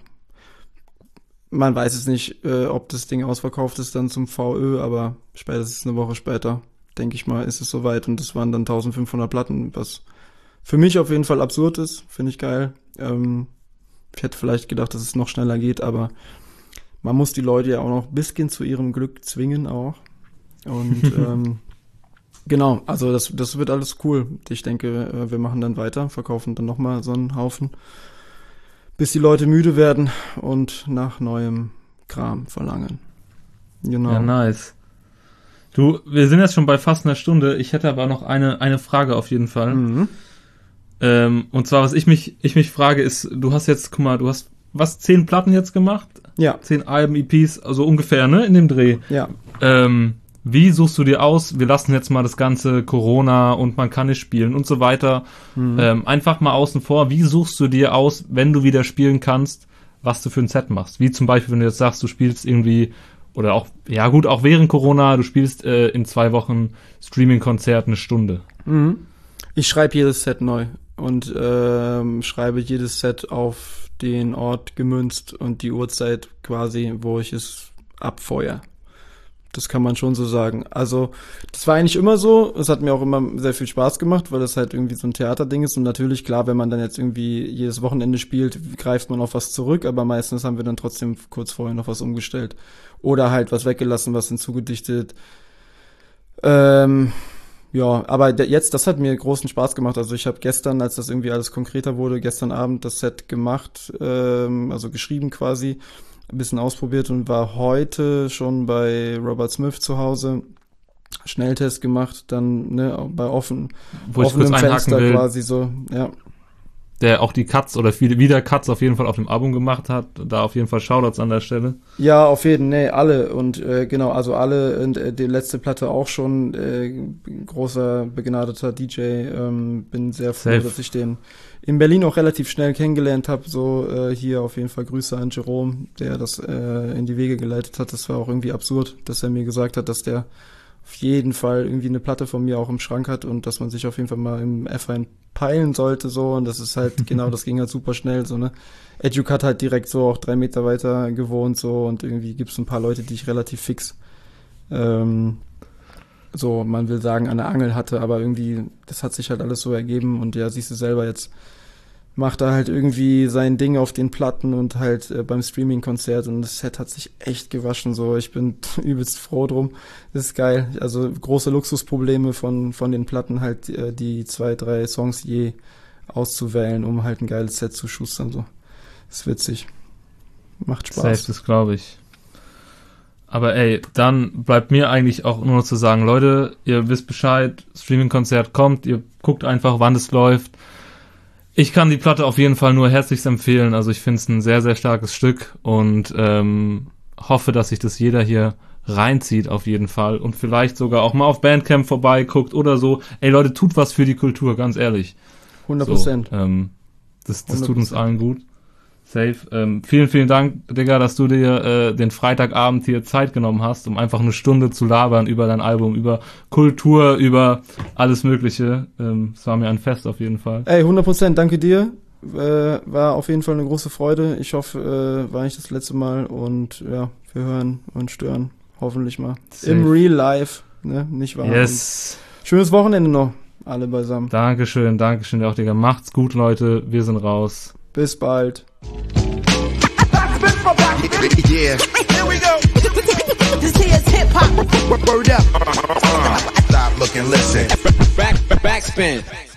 man weiß es nicht, äh, ob das Ding ausverkauft ist dann zum V Ö, aber spätestens eine Woche später, denke ich mal, ist es soweit. Und das waren dann eintausendfünfhundert Platten, was für mich auf jeden Fall absurd ist. Finde ich geil. Ähm, ich hätte vielleicht gedacht, dass es noch schneller geht, aber man muss die Leute ja auch noch ein bisschen zu ihrem Glück zwingen auch. Und ähm, genau, also das das wird alles cool. Ich denke, wir machen dann weiter, verkaufen dann nochmal so einen Haufen, bis die Leute müde werden und nach neuem Kram verlangen. Genau. Ja, nice. Du, wir sind jetzt schon bei fast einer Stunde. Ich hätte aber noch eine eine Frage auf jeden Fall. Mhm. Ähm, und zwar, was ich mich ich mich frage, ist, du hast jetzt, guck mal, du hast was, zehn Platten jetzt gemacht? Ja. Zehn Alben, E Ps, also ungefähr, ne, in dem Dreh. Ja. Ähm, wie suchst du dir aus? Wir lassen jetzt mal das ganze Corona und man kann nicht spielen und so weiter. Mhm. Ähm, einfach mal außen vor. Wie suchst du dir aus, wenn du wieder spielen kannst, was du für ein Set machst? Wie zum Beispiel, wenn du jetzt sagst, du spielst irgendwie, oder auch, ja gut, auch während Corona, du spielst äh, in zwei Wochen Streaming-Konzert eine Stunde. Mhm. Ich schreibe jedes Set neu und ähm, schreibe jedes Set auf den Ort gemünzt und die Uhrzeit quasi, wo ich es abfeuere. Das kann man schon so sagen. Also, das war eigentlich immer so. Es hat mir auch immer sehr viel Spaß gemacht, weil das halt irgendwie so ein Theaterding ist. Und natürlich, klar, wenn man dann jetzt irgendwie jedes Wochenende spielt, greift man auf was zurück. Aber meistens haben wir dann trotzdem kurz vorher noch was umgestellt. Oder halt was weggelassen, was hinzugedichtet. Ähm... Ja, aber jetzt, das hat mir großen Spaß gemacht. Also ich habe gestern, als das irgendwie alles konkreter wurde, gestern Abend das Set gemacht, ähm, also geschrieben quasi, ein bisschen ausprobiert und war heute schon bei Robert Smith zu Hause, Schnelltest gemacht, dann ne, bei offen, Wo ich kurz einhaken will, quasi so, ja. Der auch die Cuts oder viele wieder Cuts auf jeden Fall auf dem Album gemacht hat. Da auf jeden Fall Shoutouts an der Stelle. Ja, auf jeden, nee, alle. Und äh, genau, also alle, und äh, die letzte Platte auch schon, äh, großer, begnadeter D J. Ähm, bin sehr froh, Safe. Dass ich den in Berlin auch relativ schnell kennengelernt habe. So äh, hier auf jeden Fall Grüße an Jerome, der das äh, in die Wege geleitet hat. Das war auch irgendwie absurd, dass er mir gesagt hat, dass der auf jeden Fall irgendwie eine Platte von mir auch im Schrank hat und dass man sich auf jeden Fall mal im F eins peilen sollte, so, und das ist halt, genau, das ging halt super schnell, so, ne. Educ hat halt direkt so auch drei Meter weiter gewohnt, so, und irgendwie gibt's ein paar Leute, die ich relativ fix, ähm, so, man will sagen, an der Angel hatte, aber irgendwie, das hat sich halt alles so ergeben und ja, siehst du selber jetzt, macht er halt irgendwie sein Ding auf den Platten und halt äh, beim Streaming-Konzert und das Set hat sich echt gewaschen, so, ich bin übelst froh drum, das ist geil, also große Luxusprobleme von von den Platten halt äh, die zwei, drei Songs je auszuwählen, um halt ein geiles Set zu schustern, so, ist witzig, macht Spaß. Safe, das glaube ich. Aber ey, dann bleibt mir eigentlich auch nur noch zu sagen, Leute, ihr wisst Bescheid, Streaming-Konzert kommt, ihr guckt einfach, wann es läuft. Ich kann die Platte auf jeden Fall nur herzlichst empfehlen. Also ich finde es ein sehr, sehr starkes Stück und ähm, hoffe, dass sich das jeder hier reinzieht auf jeden Fall und vielleicht sogar auch mal auf Bandcamp vorbeiguckt oder so. Ey Leute, tut was für die Kultur, ganz ehrlich. hundert Prozent. So, ähm, das das tut uns allen gut. Safe. Ähm, vielen, vielen Dank, Digga, dass du dir äh, den Freitagabend hier Zeit genommen hast, um einfach eine Stunde zu labern über dein Album, über Kultur, über alles Mögliche. Ähm, es war mir ein Fest auf jeden Fall. Ey, hundert Prozent, danke dir. Äh, war auf jeden Fall eine große Freude. Ich hoffe, äh, war nicht das letzte Mal und ja, wir hören und stören hoffentlich mal. Safe. Im Real Life, ne? Nicht wahr? Yes. Und schönes Wochenende noch, alle beisammen. Dankeschön, Dankeschön, auch Digga. Macht's gut, Leute. Wir sind raus. Bis bald. Yeah. Here we go. This here's hip hop. Word up. Stop, look, and listen. Back, backspin.